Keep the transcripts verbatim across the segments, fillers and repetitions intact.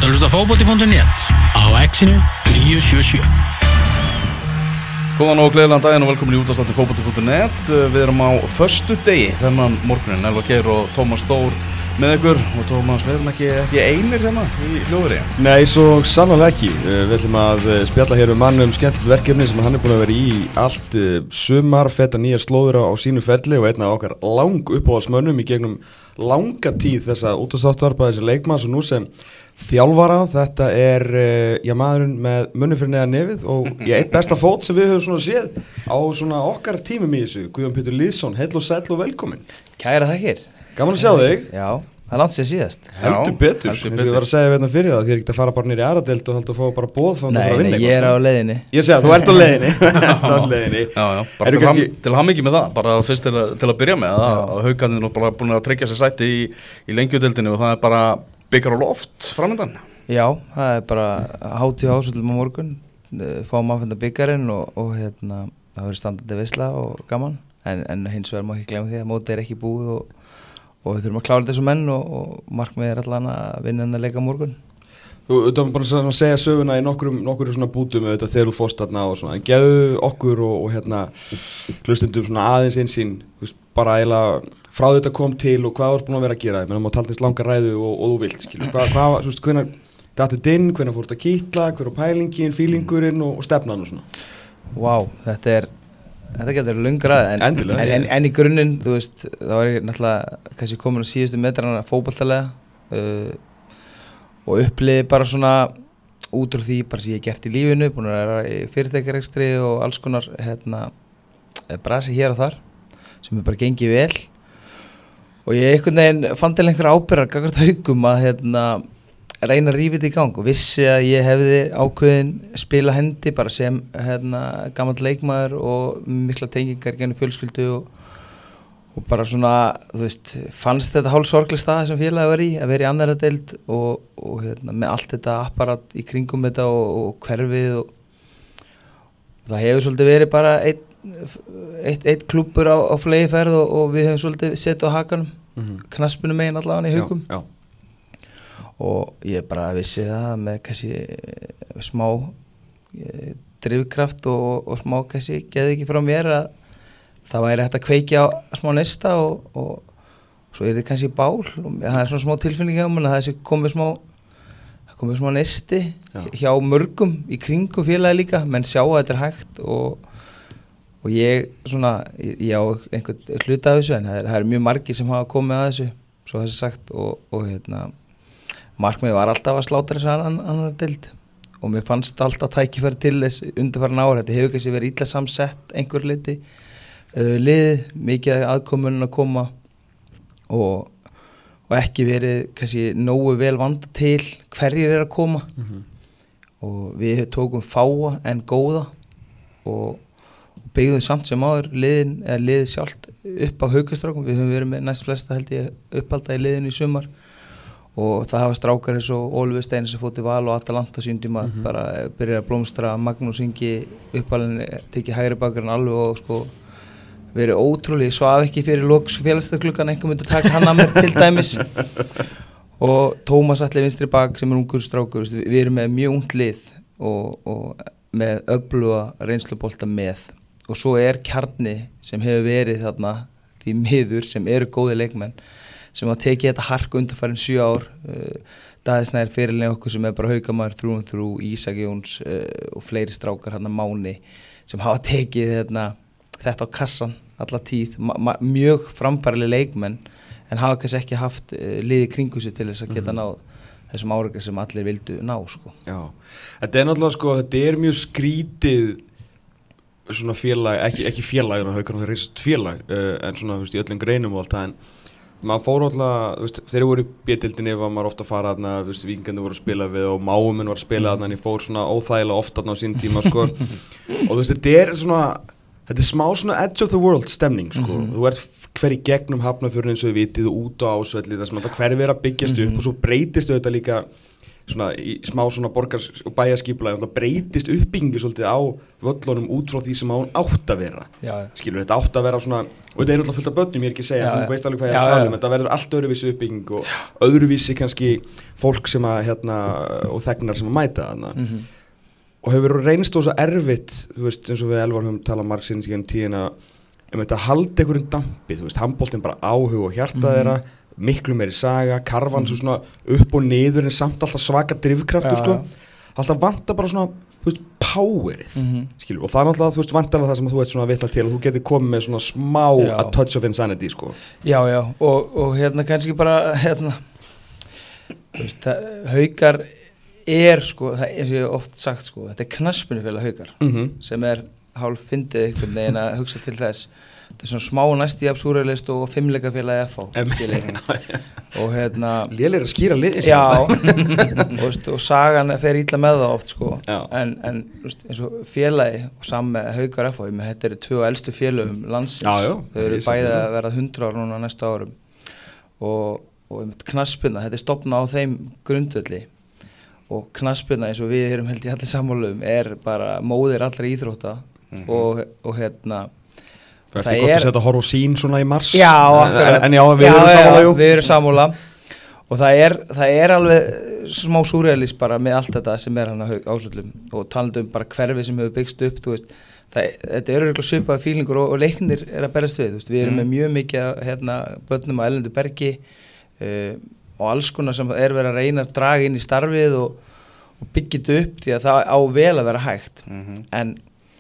að hlusta fótbolti punktur net á X-inu níu sjö sjö. Góðan og gleðilegan daginn og velkomin í útvarpsþáttinn fótbolti punktur net. Við erum á föstudegi þennan morguninn, Elvar Geir og Tómas Þór með ykkur. Og Tómas, við erum ekki, ekki einir hérna í hljóðri. Nei, svo sannarlega ekki. Við ætlum að spjalla hér um mann um skemmtilegt verkefni sem hann er búin að vera í allt sumar, feta nýjar slóður á sínu ferli og einn af okkar lang uppáhaldsmönnum í gegnum langa tíð þessa útvarpsþáttar, bæði sem leikmanns og nú sem þjálfara. Þetta er já, maðurinn með munni fyrir neðan nefið og ég eitt besta fót sem við höfum svona séð á svona okkar tímum í þessu. Guðjón Pétur Lýðsson, heill og sæll og velkomin. Kæra þakkir. Gaman að sjá þig. Já, það langt sér síðast. Heldur betur, eins og ég var að segja hérna fyrir það, þér er ekki að fara bara nýri aðra deild og halda að fá bara boð þá Nei, að vinna nei, ég er á leiðinni. Ég segi að þú ert á leiðinni. Ert á leiðinni. Já, já, bara til, ham, til hamingju með það, bara fyrst til að, til að byrja með það, að Haukarnir nú bara búin að tryggja sér sæti í, í lengjudeildinni og það er bara byggar á loft framöndan. Já, það er bara hátíð ásvöldum á morgun, fáum aðfenda byggarinn og, og hérna, það verður standandi veisla og gaman, en, en hins vegar má ekki glemma því að mótið er ekki búið og og við þurfum að klára þessu menn og, og markmið er allan að vinna en að leika morgun. Þú ert bara að segja söguna í nokkrum, nokkrum svona bútum auðvitað þegar þú fórst þarna og svona, en gefðu okkur og, og hérna hlustendum svona aðeins einsýn, bara eiginlega frá þetta kom til og hvað þú ert búin að vera að gera, ég meina má tala eins langa ræðu og, og þú vilt, skilur, hvað, hvað, þú veist, hvenær dattið inn, hvenær fór þetta að kýtla, hver á pælingin, fílingurinn og, og stefnan og svona. Vá, wow, þetta er Þetta getur lungra, en, en, en, en í grunninn, þú veist, þá er ég náttúrulega kannski komin á síðustu metrana fótboltalega uh, og uppliði bara svona út úr því bara sem ég hef gert í lífinu, búin að vera í fyrirtækjarekstri og alls konar hérna, brasi hér og þar sem er bara gengið vel og ég einhvern veginn fann til einhverja ábyrgðar gagnvart Haukum að hérna, reyna að rífa þetta í gang og vissi að ég hefði ákveðin spila hendi bara sem hérna, gamall leikmaður og mikla tengingar genið fjölskyldu og, og bara svona, þú veist, fannst þetta hálf sorgleg stað sem félagi var í, að vera í annarra deild og, og hérna, með allt þetta apparat í kringum þetta og, og hverfið og, og það hefur svolítið verið bara eitt, eitt, eitt klúbbur á, á flegiferð og, og við hefum svolítið sett á hakanum, mm-hmm. knaspinu megin allavega í Haukum. Já, já. Og ég bara vissi það með kannski smá eh, drifkraft og, og smá kannski geði ekki frá mér að það væri hægt að kveikja á smá neista og, og svo er þetta kannski bál og það er svona smá tilfinning hjá mér að það er komið smá, komið smá neisti Já. hjá mörgum í kringu félagi líka, menn sjá að þetta er hægt og, og ég svona, ég á einhvern hluta af þessu en það er, það er mjög margir sem hafa komið að þessu, svo þessi sagt og, og hérna markmið var alltaf að slátra þessu annan, annar deild og mér fannst alltaf tækifæri til þess undanfarin ára. Þetta hefur kannski verið illa samsett einhver leiti uh, lið, mikið aðkomunin að koma og, og ekki verið kannski nógu vel vanda til hverjir er að koma mm-hmm. og við tókum fáa en góða og, og byggðum samt sem áður liðin, eða liðið sjálft upp á Haukastrákum. Við höfum verið með næst flesta held ég uppalda í liðinu í sumar og það hafa strákar eins og Ólfi Steinn sem fótt í Val og Atalanta síndíma mm-hmm. bara byrjar að blómstra, Magnús Ingi uppalinn, tekið hægri bakurinn alveg og sko verið ótrúlega, svaf ekki fyrir loks félagsklukkan, einhver myndi taka hann að mér til dæmis og Tómas Atli vinstri bak sem er ungur strákur, við erum með mjög ungt lið og, og með öfluga reynslubolta með og svo er kjarni sem hefur verið þarna því miður sem eru góði leikmenn sem að tekið þetta hark undanfarin sjö ár uh, Daði Snær fyrirlega okkur sem er bara Haukamaður þrú og þrú, Ísak Jóns uh, og fleiri strákar hérna Máni sem hafa tekið hérna, þetta á kassan alla tíð, ma- ma- mjög frambærileg leikmenn en hafa kannski ekki haft uh, liði kringu sig til þess að geta náð þessum árangur sem allir vildu ná sko. Já, þetta er náttúrulega sko, þetta er mjög skrítið svona félag, ekki, ekki félag Haukar, það er reist félag uh, en svona, þú veist, í öllum greinum og allt það en maður fór alltaf, þú veist, þegar ég voru í B-deildinni var maður ofta að fara þarna, þú veist, Víkingarnir voru að spila við og Máuminn var að spila þarna en ég fór svona óþægilega ofta þarna á sín tíma, sko og þú veist, þetta er svona, þetta er smá svona edge of the world stemning, sko mm-hmm. þú ert hver í gegnum Hafnarfjörðinn eins og við vitið og út á Ásvelli þar sem þetta hverfi er að byggjast mm-hmm. upp og svo breytist þetta líka svona í smá svona borgar og bæjarskipulagi og breytist uppbyggingi svolítið á völlunum út frá því sem hún átt að vera já. Skilur, þetta átt að vera svona og þetta er náttúrulega fullt af börnum, ég er ekki að segja já, þú veist alveg hvað ég er að tala um, þetta verður allt öðruvísi uppbygging og já. Öðruvísi kannski fólk sem að hérna og þegnar sem að mæta þarna mm-hmm. og hefur reynst þó svo erfitt þú veist eins og við Elvar höfum talað margsins í enn tíðina um þetta haldi einhverjum dampi, þú veist, handboltinn bara áhug og hjarta mm-hmm. þeirra miklu meiri saga, karvan mm. svo svona upp og niður en samt alltaf svaka drifkraftur ja, sko, ja. Alltaf vantar bara svona, þú veist, powerið, mm-hmm. skilur, og það er náttúrulega, þú veist, vantarlega það sem þú ert svona að vitna til og þú getur komið með svona smá já. A touch of insanity, sko. Já, já, og, og hérna kannski bara, hérna, þú veist, það, Haukar er, sko, það er oft sagt, sko, þetta er knattspyrnufélag Haukar, mm-hmm. sem er hálf fyndið einhvern veginn að hugsa til þess. Það er svona smá næst í absúralist og fimmleikafélagi F H og hérna lélir að skýra lið já og, og sagan fer illa með það oft sko já. en, en eins og félagi og saman með Haukar F H með þetta eru tvö elstu félögum landsins já, já, þau eru bæði að verða hundrað ára núna næsta árum og, og knattspyrna, þetta er stofnað á þeim grundvelli og knattspyrna eins og við erum held í allir sammálum er bara móðir allra íþrótta mm-hmm. og, og hérna Það er gott að setja horf og sín svona í mars já, en, en já, við já, erum sammála já, við erum sammála og það er, það er alveg smá súrrealist bara með allt þetta sem er hann að ásöldum og talandi um bara hverfi sem hefur byggst upp þú veist, það, þetta eru eitthvað svipaða fílingur og, og leiknir er að berast við, þú veist, við erum mm. með mjög mikið hérna, börnum á erlendu bergi uh, og alls konar sem er verið að reyna að draga inn í starfið og, og byggja þetta upp því að það á vel að vera hægt mm-hmm. en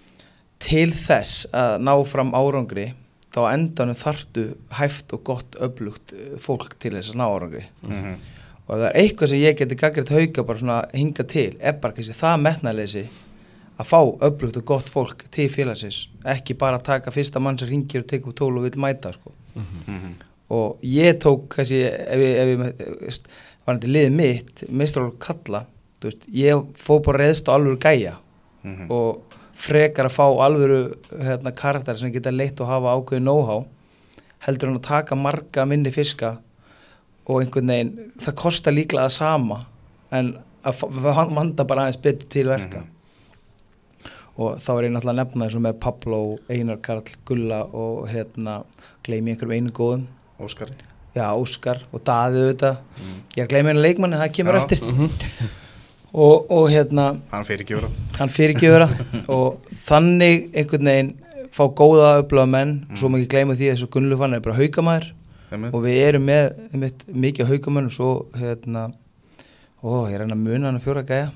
til þess að ná fram árangri þá endanum þarftu hæft og gott öflugt fólk til þess að ná árangri mm-hmm. og ef það er eitthvað sem ég geti gagnrýnt Hauka bara svona hinga til er bara kannski það metnaðleysi að fá öflugt og gott fólk til félagsins ekki bara taka fyrsta mann sem hringir og tekur tól og vil mæta sko. mm-hmm. og ég tók kannski ef ég, ef ég var þetta liðið mitt meistarálf kalla veist, ég fór bara reðst á alvöru gæja mm-hmm. og frekar að fá alvöru hérna, karakter sem geta leitt og hafa ákveði know-how heldur hann að taka marga minni fiska og einhvern veginn það kostar líklega það sama en að vanda bara aðeins betur til verka mm-hmm. og þá er ég náttúrulega að nefna eins og með Pablo, Einar Karl, Gulla og hérna gleymi einhverjum einu góðum Óskar já, Óskar og Daði auðvitað mm. ég er að gleymi einu leikmanni, það kemur já. Eftir mm-hmm. Og, og hérna hann fyrirgefur hann fyrirgefur og þannig einhvern veginn fá góða öfluga menn mm. og svo maður ekki gleyma því að þessu Gunnlaufann er bara Haukamaður mm. og við erum með, með mikið Haukamönnum svo hérna ó, ég er að muna hann að fjóra gæja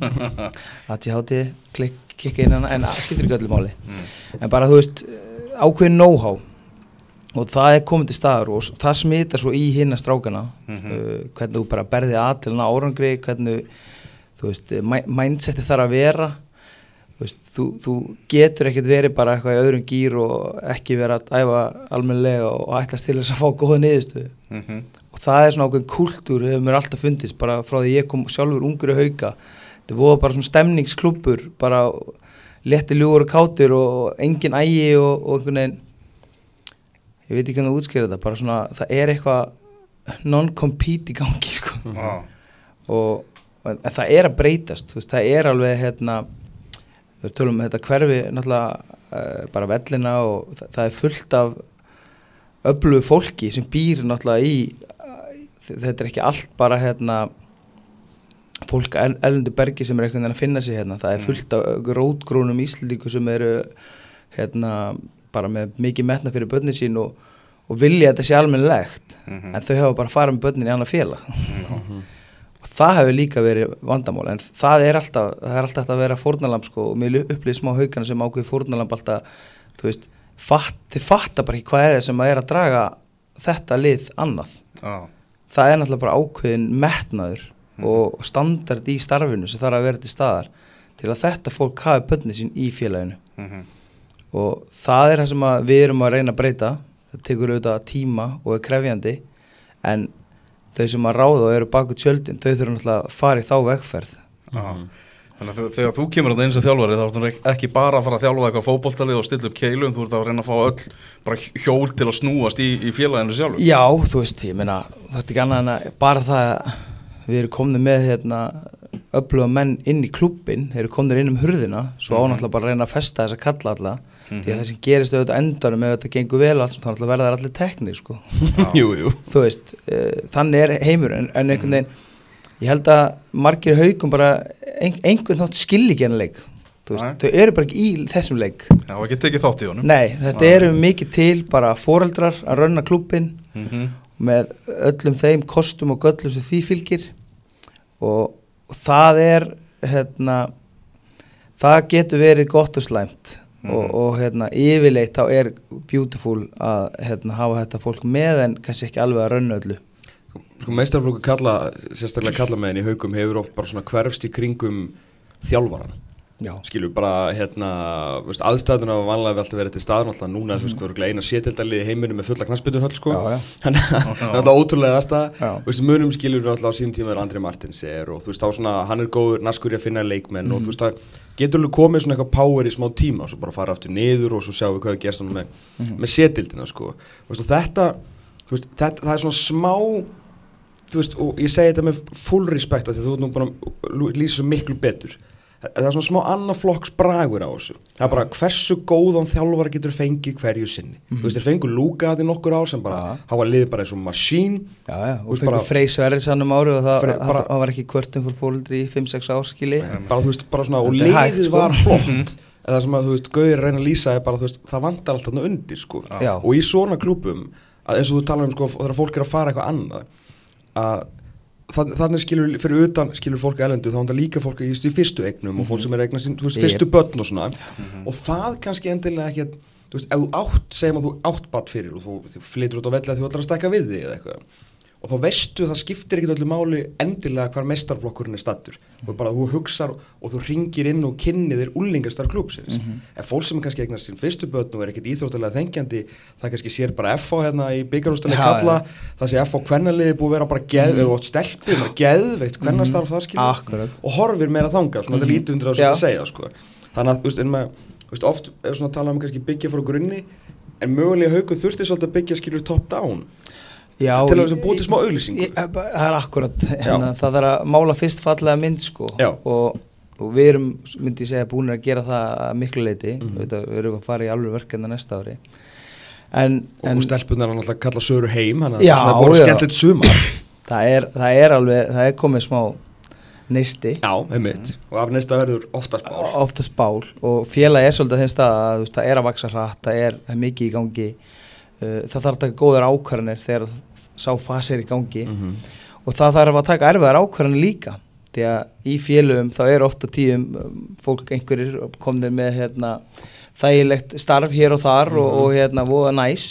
að ég háti klikk, kikka inn hann en það skiptir ekki öllu máli mm. en bara þú veist ákveðin know-how og það er komið til staður og það smitar svo í hinna strákana mm-hmm. uh, hvernig þú bara berði að til hana árangri hvernig þú veist, mindsetið þarf að vera þú veist, þú, þú getur ekkert verið bara eitthvað í öðrum gýr og ekki vera að æfa almennilega og ætlast til þess að fá góða niðurstöðu mm-hmm. og það er svona ákveðin kúltúr hefur mér alltaf fundist, bara frá því ég kom sjálfur ungur í Hauka, þetta voru bara svona stemningsklúbbur, bara létti ljúgur og kátir og engin ægi og, og einhvern veginn ég veit ekki hvernig að útskýra þetta, bara svona það er eitthvað non-compete í gangi sko mm-hmm. og en það er að breytast, þú veist, það er alveg hérna, við tölum um þetta hverfi náttúrulega uh, bara vellina og það, það er fullt af öflugu fólki sem býr náttúrulega í uh, þetta er ekki allt bara hérna fólk á erlendu bergi sem er einhvern veginn að finna sig hérna, það er fullt af rótgrónum Íslendingu sem eru hérna bara með mikið metna fyrir börnin sín og, og vilja þetta sé almennilegt mm-hmm. en þau hafa bara farið með börnin í annað félag mm-hmm. það hefur líka verið vandamál en það er alltaf, það er alltaf að vera fórnalamb sko og mér upplýði smá Haukana sem ákveði fórnalamb alltaf, þú veist fatt, þið fattar bara ekki hvað er það sem að er að draga þetta lið annað ah. það er náttúrulega bara ákveðin metnaður mm. og standard í starfinu sem þarf að vera til staðar til að þetta fólk hafi börnin sín í félaginu mm-hmm. og það er það sem að við erum að reyna að breyta það tekur auðvitað tíma og er krefjandi en þau sem að ráða og eru baku tjöldin, þau þurfa náttúrulega að fara í þá vegferð. Mm. Þannig að þegar þú kemur þetta eins og þjálfari þá er það ekki bara að fara að þjálfa eitthvað fótboltalið og stilla upp keilum, þú ert að reyna að fá öll bara hjól til að snúast í, í félaginu sjálfur. Já, þú veist, ég meina, þetta er ekki annað en að bara það við erum komnið með hérna öfluga menn inn í klubbin, þeir eru komnir inn um hurðina, svo mm-hmm. ánáttúrulega bara að reyna að festa þess að kalla alla, mm-hmm. því að það sem gerist auðvitað endanum ef þetta gengur vel allt, þá náttúrulega verða þær allir teknir, sko. jú, jú. Þú veist, uh, þannig er heimur, en, en einhvern veginn, ég held að margir Haukum bara ein, einhvern þátt skilji ekki hennar leik, þú veist, Æ. þau eru bara ekki í þessum leik. Já, og ekki tekið þátt í honum. Nei, þetta Æ. eru mikið til bara foreldrar að runna klubbin mm-hmm. með öllum þeim kostum og göllum sem því fylgir og, og það er, hérna, það getur verið gott og slæmt mm. og, og hérna, yfirleitt þá er beautiful að hérna, hafa þetta fólk með en kannski ekki alveg að runna öllu. Sko meistaraflokkur kalla, sérstaklega kallamegin í Haukum hefur oft bara svona hverfst í kringum þjálfaran. Já. Skilur bara hérna, veist, aðstæðuna var vanlega vel að vera til staðan alltaf núna, þú veist, við erum eina sétildalið í heiminum með fulla knattspyrnuhöll, sko. Já, já. Þannig að það er alltaf ótrúlega aðstæða. Þú veist, munum skilur alltaf á sín tíma er Andri Martins er og þú veist, þá svona, hann er góður, naskur í að finna leikmenn mm. og þú veist, það getur alveg komið svona eitthvað power í smá tíma og svo bara fara aftur niður og svo sjáum við hvað við gerst með, mm. með sétildina, sko. Þú veist, og þetta, þú veist, þetta, það er svona smá þú veist, og ég segi þetta með full respect af því þú ert nú bara lýsa svo miklu betur. Það er svona smá annað flokks bragur á þessu. Það er bara hversu góðan þjálfara getur fengið hverju sinni. Mm-hmm. Þú veist, þeir fengu Lúka þetta í nokkur ár sem bara ja. hafa liðið bara eins og masín. Já, já, og fengu Frey Sverrisson um árið og það, Frey, bara, það var ekki kvörtum fyrir fóreldri í fimm sex ár skili. Bara, þú veist, bara svona, og liðið sko. var flott. Það sem að, þú veist, Gauður reyna að lýsa er bara, þú veist, það vantar allt þarna undir, sko. Já. Og í svona klúbbum, eins og þú talar um, sko, þegar fólk er að fara eitthvað annað, að þannig skilur fyrir utan skilur fólk erlendu þá er líka fólk í, í fyrstu eignum mm-hmm. og fólk sem er eignar sín, þú veist, fyrstu börn og svona mm-hmm. og það kannski endilega ekki að, þú veist, ef þú átt, segjum að þú átt bad fyrir og þú, þú flytur út á velli að þú ætlar að stækka við þig eða eitthvað og þá veistu það skiptir ekkert öllu máli endilega hvar meistarflokkurinn er stattur og bara þú hugsar og þú ringir inn og kynnir þér úlingastar klúbsins mm-hmm. ef fólk sem er kannski eignar sín fyrstu börn og er ekkert íþróttalega þengjandi það kannski sér bara F H hérna í bikarúrstæðlega kalla ja. það sé F H kvennaliði búið að vera bara geð mm-hmm. og stelpur, bara geðveikt kvennastarf þar skilur og horfir meira þangað svona þetta mm-hmm. lítið undir að segja sko. Þannig að þú veist, með, veist oft er svona að tala um kannski byggja frá grunni en mögulega Haukur þurfti svolítið að byggja skilur top down Já, til að búið til smá auglýsingu það er akkurat hérna, það er að mála fyrst fallega mynd sko og, og við erum myndi ég segja búin að gera það að miklu leiti mm-hmm. við erum að fara í alveg verkefna næsta ári en, og en, stelpunar hann alltaf kalla Söru heim þannig að það er búin skemmtilegt sumar það er, það er alveg, það er komið smá neisti já, einmitt og af neista verður oftast bál oftast bál og félagi er svolítið þeim stað að það er að vaksa hratt, það er mikið í gangi það þarf að taka góðar ákvarðanir þegar sá fasi er í gangi mm-hmm. og það þarf að taka erfiðar ákvarðanir líka því að í félögum þá er oft á tíðum fólk einhverjir komnir með hérna, þægilegt starf hér og þar mm-hmm. og, og hérna voða næs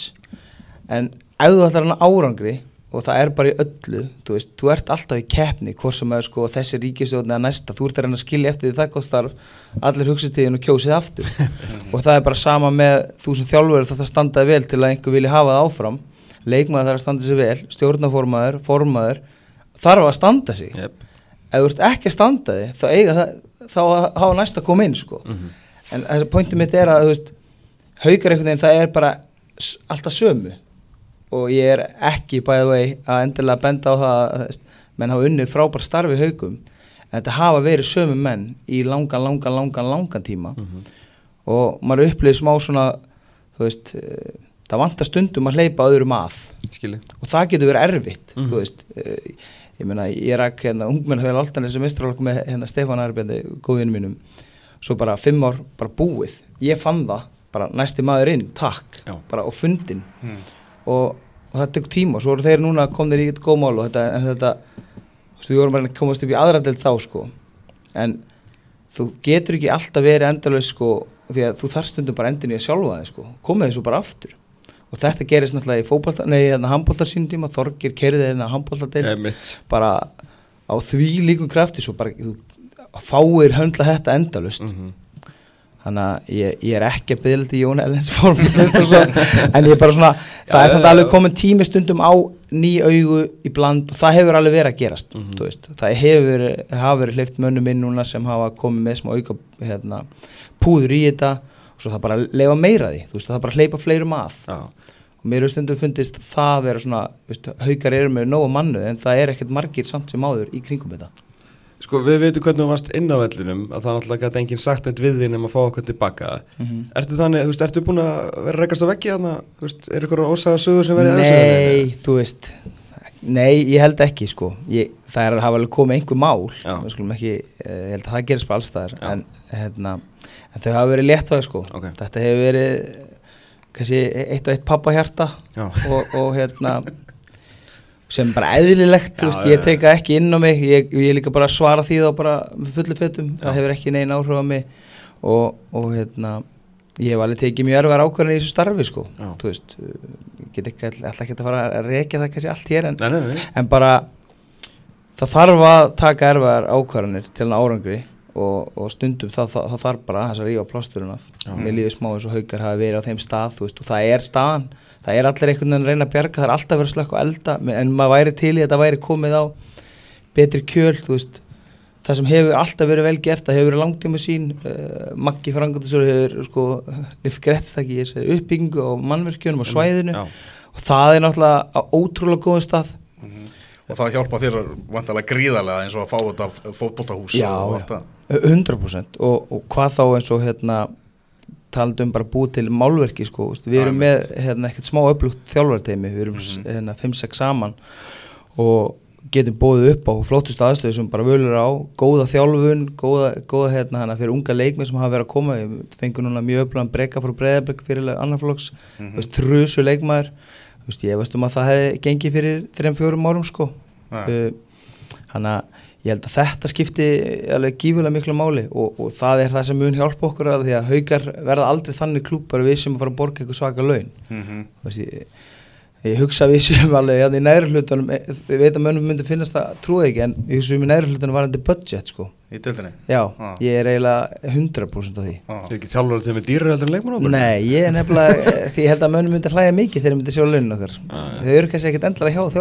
en ef þú ætlar hana árangri og það er bara í öllu þú veist, þú ert alltaf í keppni hvort sem er sko þessi ríkisstjórn eða næsta þú ert að reyna að skilja eftir því það gott starf allir hugsið tíðin og kjósið aftur og það er bara sama með þú sem þjálfur þetta standaði vel til að einhver vilja hafa það áfram leikmaður þarf að standa sig vel stjórnarformaður, formaður þarf að standa sig yep. ef þú ert ekki að standa þig þá eiga það þá hafa næsta að koma inn sko mm-hmm. en þessi pointið mitt er að þú veist Haukar einhvern veginn það er bara alltaf sömu og ég er ekki by the way að endilega benda á það að menn hafa unnið frábær starfi Haukum en þetta hafa verið sömu menn í langan, langan, langan, langan tíma mm-hmm. og maður upplýðir smá svona þú veist, það vantar stundum að hleypa öðrum að Skili. Og það getur verið erfitt mm-hmm. þú veist, ég meina ég rak hérna ungmennafélag Álftanes sem meistaraflokk með hérna Stefán Arbjandi, góðvinum mínum svo bara fimm ár bara búið ég fann það, bara næsti maður inn takk, Já. bara og fundin mm. og, og það tekur tíma og svo eru þeir núna komnir í eitthvað góð mál og þetta, en þetta við vorum bara að komast upp í aðra deild þá sko en þú getur ekki alltaf verið endalaus sko því að þú þarf stundum bara endin í að sjálfa þig sko komið þessu bara aftur og þetta gerist náttúrulega í fótbolta, nei hérna handbolta sínum tíma Þorgeir keyrði hérna handbolta deild bara á því líkum krafti svo bara þú fáir höndla þetta endalaust mm-hmm. þannig að ég, ég er ekki að biðla til Jón Ellens form en ég er bara svona það já, er samt alveg komin tími stundum á ný augu í bland og það hefur alveg verið að gerast mm-hmm. þú veist, það hefur, hefur verið hleypt mönnum inn núna sem hafa komið með smá auka hérna, púður í þetta og svo það bara leifa meira því þú veist, það bara hleypa fleirum að já. og mér hefur stundum fundist það vera svona, veist, Haukar eru með nógu mannu en það er ekkert margir samt sem áður í kringum þetta. Sko við veitum hvernig þú varst inn á vellinum að það náttúrulega gæti enginn sagt eitt við þín um að fá okkur tilbaka. Mm-hmm. Ertu þannig, þú veist, ertu búin að vera rekast á veggi þarna, þú veist, er ykkur ósaga sögur sem verið aðeins? Nei, þú veist, nei, ég held ekki sko, ég, það er að hafa alveg komið einhver mál, við skulum ekki, ég held að það gerist bara allstaðar, en, hérna, en þau hafa verið léttvæg sko, okay. Þetta hefur verið, kannski eitt og eitt pappahjarta og, og hérna, sem bara eðlilegt, þú veist, ég teka ekki inn á mig, ég, ég líka bara svara því þá bara fullu fötum, það hefur ekki neina áhrif á mig og, og hérna, ég hef alveg tekið mjög erfiðar ákvarðanir í þessu starfi, sko, Já. Þú veist, ég get ekki alltaf ekki að fara að rekja það kannski allt hér, en, nei, nei, nei. en bara, það þarf að taka erfiðar ákvarðanir til hann árangri og, og stundum það, það, það þarf bara þess að rífa plásturinn af, mér líður smá eins og Haukar hafa verið á þeim stað, þú veist, og það er staðan. Það er allir einhvern veginn að reyna að bjarga, það er alltaf verið að slökkva og elda, en maður væri til í að það væri komið á betri kjöl, þú veist, það sem hefur alltaf verið vel gert, það hefur verið langtíma sín, uh, Maggi Frangandusur hefur sko lyft grettstaki í þessari uppbyggingu á mannvirkjunum á svæðinu Já. Og það er náttúrulega á ótrúlega góðum stað. Mm-hmm. Og það hjálpa þér vantarlega gríðarlega eins og að fá þetta fótboltahús Já, og allt það. hundrað prósent og, og hvað þá eins og hérna, talandi um bara búið til málverki sko, við erum með hérna, ekkert smá öflugt þjálfarteymi, við erum mm-hmm. hérna, fimm sex saman og getum bóðið upp á flottustu aðstöðu sem bara völur á, góða þjálfun, góða, góða hérna hana fyrir unga leikmenn sem hafa verið að koma, við fengum núna mjög öflugan Breka frá Breiðablik fyrir annarflokks, mm-hmm. trusu leikmaður, veist, ég veist um að það hefði gengið fyrir þrem fjórum árum sko, hana uh, ég held að þetta skipti alveg gífulega miklu máli og, og það er það sem mun hjálpa okkur að því að Haukar verða aldrei þannig klúbbar við sem að fara að borga eitthvað svaka laun. Mm-hmm. Veist, ég, ég hugsa við sem alveg að í næri hlutunum, ég veit að mönnum myndi finnast það trúið ekki en ég hugsa um í næri hlutunum var þetta budget sko. Í deildinni? Já, ah. ég er eiginlega hundrað prósent af því. Ah. Er ekki þjálfur til með dýrar heldur en leikmann? Nei, ég er nefnilega, því ég held að mönnum myndi hlæja mikið þegar myndi sjá launin okkar. Ah, ja. Þau eru kannski ekkert endlara hjá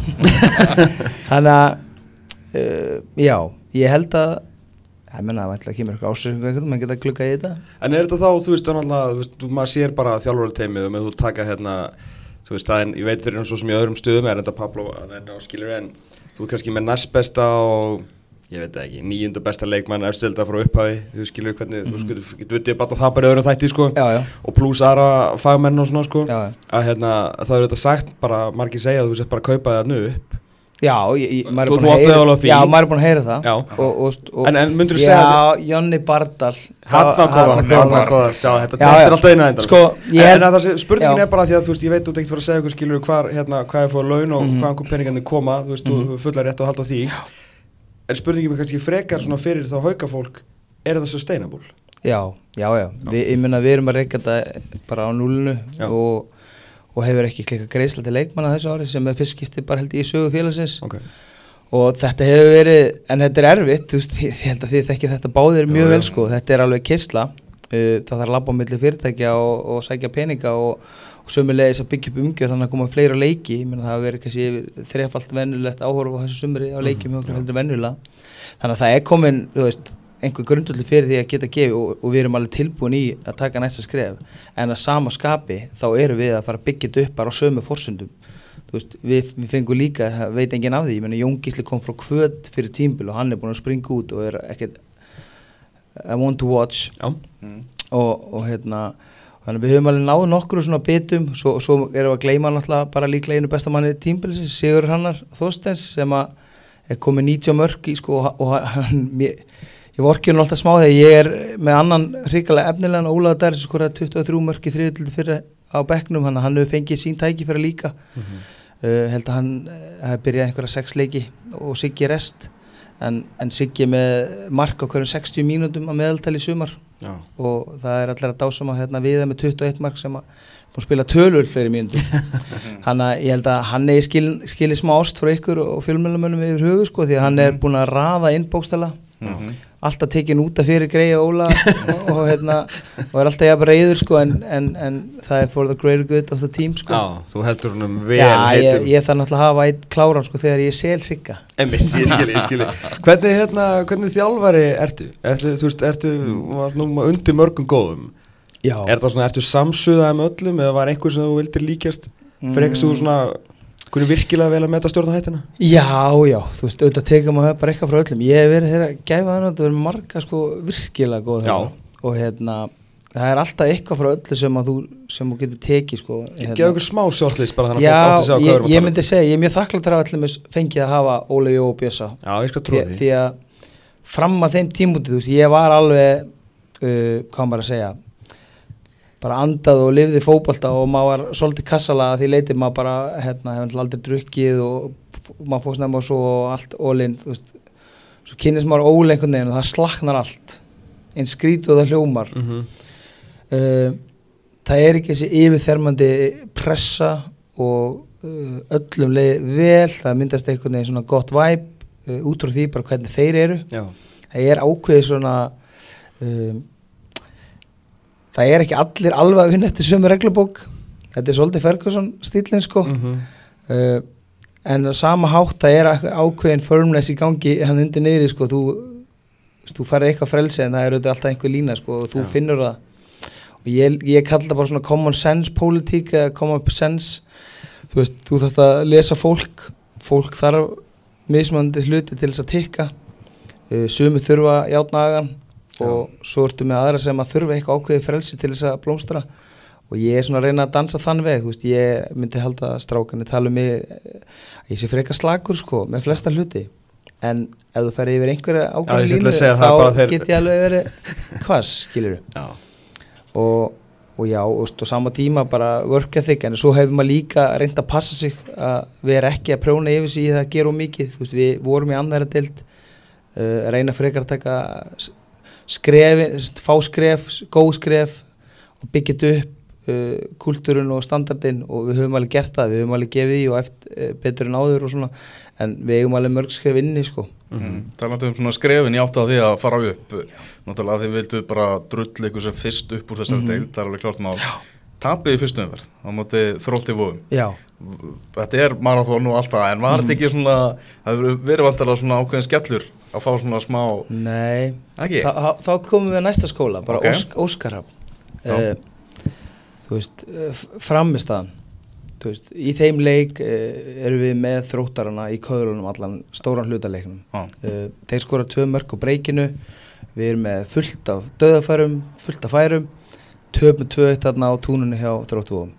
þjálfur Þannig að Uh, já, ég held að ég menna að það kemur eitthvað ásökung eitthvað, mann geta að glugga í þetta. En er þetta þá, þú veist, annarlega, þú veist, maður sér bara þjálfarateymið og með þú taka hérna, þú veist, það en ég veit fyrir eins og sem í öðrum stöðum er þetta Pablo að enn á skilur en þú er kannski með næst besta og ég veit ekki, níundu besta leikmann efstöldar frá upphafi, þú skilur hvernig, mm-hmm. þú skilur, getur vitið bara það bara öðru þætti sko já, já. Og pluss aðra fagmenn og svona sko, já, að hérna það er þetta sagt bara, margir segja að þú sett bara að kaupa það nú upp. Já, ég, ég, maður þú, er heyra, já, maður er búin að heyra það og, og, og, En, en myndur þú segja Já, Jonni Bardal Hanna góða, sjá, þetta er alltaf einu enda sko, En, en það, spurningin já. Er bara því að þú veist, ég veit þú ekkert fyrir að segja okkur skilur hvar, hérna, hvað er fór laun og mm-hmm. hvaðan peningarnir koma þú veist, mm-hmm. þú fullar rétt að halda því já. En spurningin er kannski frekar svona fyrir þá Haukafólk, er þetta sustainable? Já, já, já, já. Vi, ég menna við erum að reyka þetta bara á núlinu og og hefur ekki klikka greiðsla til leikmanna þessu ári sem er fyrst skipti bara held í sögu félagsins okay. Og þetta hefur verið, en þetta er erfitt, þú veist, ég held að þið þekkið þetta báðir mjög já, vel sko, þetta er alveg kistla, uh, það þarf að labba á milli fyrirtækja og, og sækja peninga og, og sömulegis að byggja upp umgjörð þannig að koma fleira leiki, ég menna það hafa verið kannski þrefalt venjulegt áhorf á þessu sumri á leiki með okkur heldur venjulega, þannig að það er komin, þú veist, einhver grundvöldur fyrir því að geta gefið og, og við erum alveg tilbúin í að taka næsta skref en að sama skapi þá erum við að fara að byggja þetta upp bara á sömu forsendum þú veist, við, við fengum líka, veit enginn af því ég menna Jón Gísli kom frá Hvöt fyrir tímabil og hann er búin að springa út og er ekkert I want to watch mm. og, og hérna þannig við höfum alveg náð nokkru svona bitum svo, svo erum við að gleyma náttúrulega bara líklega einu besta manni tímabilisins, Sigur Hannar Þorsteins sem að er komið nítján mörk í sko og hann mér Ég vorki hún alltaf smá þegar ég er með annan hrikalega efnilegan Ólaður Dæri sem skoraði tuttugu og þrjú mörk í þriðju fyrir á bekknum, hann, hann hefur fengið sín tæki fyrir líka. Mm-hmm. uh, held að hann hefði byrjað einhverja sex leiki og Siggi rest, en, en Siggi með mark á hverjum sextíu mínútum að meðaltali í sumar Já. Og það er allir að dásama hérna við með tuttugu og eitt mark sem að búin að spila tölur fleiri mínútum. Þannig að ég held að hann eigi skil, skili smá ást frá ykkur og fjölmiðlamönnum yfir höfu sko, því að hann er búin að raða inn bókstala. Mm-hmm. Alltaf tekin út af fyrir Grey og Óla og, og, hérna, og er alltaf jafn reyður sko, en, en, en það er for the greater good of the team sko. Já, þú heldur húnum vel Já, heitum. Ég, ég þarf náttúrulega að hafa eitt kláran sko, þegar ég sel Sigga. Einmitt, ég skilji, ég skilji. Hvernig, hérna, hvernig þjálfari ertu? Ertu, þú veist, ertu var nú undir mörgum góðum? Já. Er það svona, ertu samsuðað með öllum eða var einhver sem þú vildir líkjast mm. frekast þú svona hvernig virkilega vel að meta stjórnarhættina? Já, já, þú veist, auðvitað teka maður bara eitthvað frá öllum. Ég hef verið þeirra gæfa þannig að það verið marga sko virkilega góð þeirra og hérna, það er alltaf eitthvað frá öllu sem að þú, sem þú getur tekið sko. Hérna. Geðu ykkur smá sjálfslýst bara þannig að fólk átti sig á hvað við erum að tala um. Já, ég myndi segja, ég er mjög þakklátur að allir fengið að hafa Óla Jó og Bjössa. Já, ég skal trúa því. Því að fram að þeim tímúti, þú veist, ég var alveg, uh, hvað maður að segja, bara andað og lifði fótbolta og maður var svolítið kassala að því leiti maður bara, hérna, hefði aldrei drukkið og maður fór snemma og svo og allt ólinn, þú veist, svo kynnist maður Óla einhvern veginn og það slaknar allt, eins skrítið og það hljómar. Mm-hmm. uh, það er ekki þessi yfirþermandi pressa og uh, öllum leið vel, það myndast einhvern veginn svona gott væp uh, út frá því bara hvernig þeir eru. Já. Það er ákveðið svona, um, það er ekki allir alveg að vinna eftir sömu reglubók, þetta er svolítið Ferguson stílinn sko, mm-hmm. uh, en sama hátt það er ákveðin firmness í gangi hann undir niðri sko, þú, þú færði eitthvað frelsi en það er auðvitað alltaf einhver lína sko og þú Já. Finnur það og ég, ég kalla það bara svona common sense politík eða common sense, þú veist, þú þarft að lesa fólk, fólk þarf mismunandi hluti til þess að tikka, uh, sumir þurfa játnagan og svo ertu með aðra sem að þurfa eitthvað ákveðið frelsi til þess að blómstra og ég er svona að reyna að dansa þann veg, þú veist, ég myndi halda strákanir tala um mig, ég sé frekar slakur sko, með flesta hluti en ef þú ferði yfir einhverja ákveðið línu þá þeir... get ég alveg verið hvers, skilur þú og, og já, og, og sama tíma bara work ethic, en svo hefur maður líka reynd að passa sig að vera ekki að prjóna yfir sig í það að gera of mikið, þú veist, við vorum í annarra deild, uh, reyna frekar að taka skref, fá skref, góð skref og byggjit upp uh, kultúrun og standardin og við höfum alveg gert það, við höfum alveg gefið í og eftir uh, betur en áður og svona en við höfum alveg mörg skref inni sko. Mm-hmm. Talandi um svona skrefin í átt að því að fara upp, náttúrulega þið vildu bara drull ykkur sem fyrst upp úr þessari mm-hmm. deild, það er alveg klart mál. Tapið í fyrstu umferð á móti Þrótti Vogum. Já. Þetta er marathon og allt það, en var þetta mm. ekki svona, það hefur verið vantarlega svona ákveðin skellur að fá svona smá... Nei, Þa, þá komum við að næsta skóla, bara okay. Ósk, Óskarhafn. Uh, þú veist, uh, framistaðan, þú veist, í þeim leik uh, erum við með Þróttarana í köðlunum allan stóran hlutaleiknum. Ah. Uh, þeir skora tvö mörk á breykinu, við erum með fullt af dauðafærum, fullt af færum, töpum tvö eitt þarna á túnunni hjá Þrótti Vogum.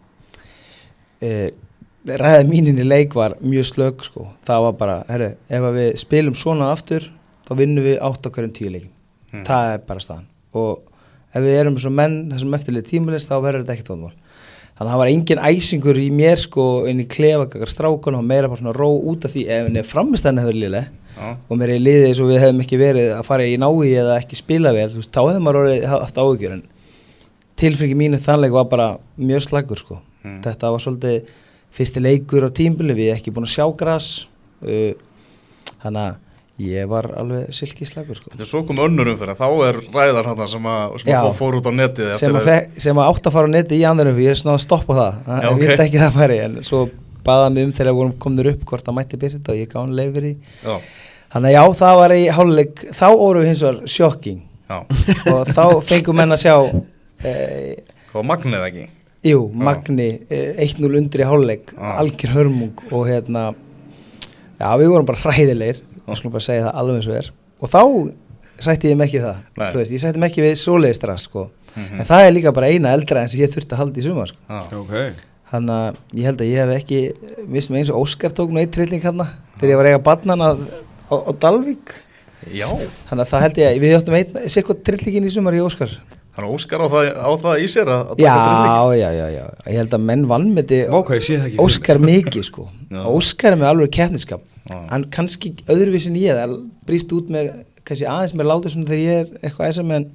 Eh, ræða mínin í leik var mjög slögg sko. Það var bara, herru, ef við spilum svona aftur, þá vinnum við átt á hverjum tíu leikin. Mm. Það er bara staðan. Og ef við erum svo menn, þessum eftirlið tímalist, þá verður þetta ekkert vandamál. Þannig að það var engin æsingur í mér sko, inn í klefa kakar strákunum og meira bara svona ró út af því ef við framistæðan hefur liðlega. Já. Og mér er liðið eins og við hefum ekki verið að fara í nái eða ekki spila vel, þú veist, þá hefur maður orðið haft áhyggjur en tilfengi mínu þannleik var bara mjög slagur sko. Mm. Þetta var svolítið fyrsti leikur á tímabili, við ekki búin að sjá gras uh, þannig að ég var alveg silki slagur sko. Þetta er svo kom önnur umferð, þá er ræðar hann sem að, sem að fór út á netið sem að, að, sem að átt að fara á netið í annar umferð, ég er svona að stoppa það, Já, ég okay. veit ekki það færi en svo baða mig um þegar vorum komnir upp hvort það mætti byrja og ég gaf hann leifir í já. Þannig að já, það var í hálfleik, þá voru við hins vegar shocking og þá fengum menn að sjá Eh, Hvað magnið ekki? Jú, magni, eh, eitt núll undir í hálfleik, ah. algjör hörmung og hérna, já við vorum bara hræðilegir, ég skulle bara segja það alveg eins og er og þá sætti ég mig ekki það, Nei. Þú veist, ég sætti mig ekki við svoleiðis strax sko, mm-hmm. en það er líka bara eina eldra en sem ég þurfti að halda í sumar sko. Ah. Okay. Þannig að ég held að ég hef ekki, vissum eins og Óskar tók nú eitt trilling hérna, ah. þegar ég var eiga barnan á, á, á Dalvík, já. Þannig að það held ég, við höftum einn, sikkur trillingin í sumar í Óskar. Þannig að Óskar á það, á það í sér að, að já, já, já, já, ég held að menn vannmeti okay, Óskar mikið sko Óskar er með alveg keppniskap hann kannski öðruvísin ég það brýst út með kannski aðeins með látur svona þegar ég er eitthvað æsa með en,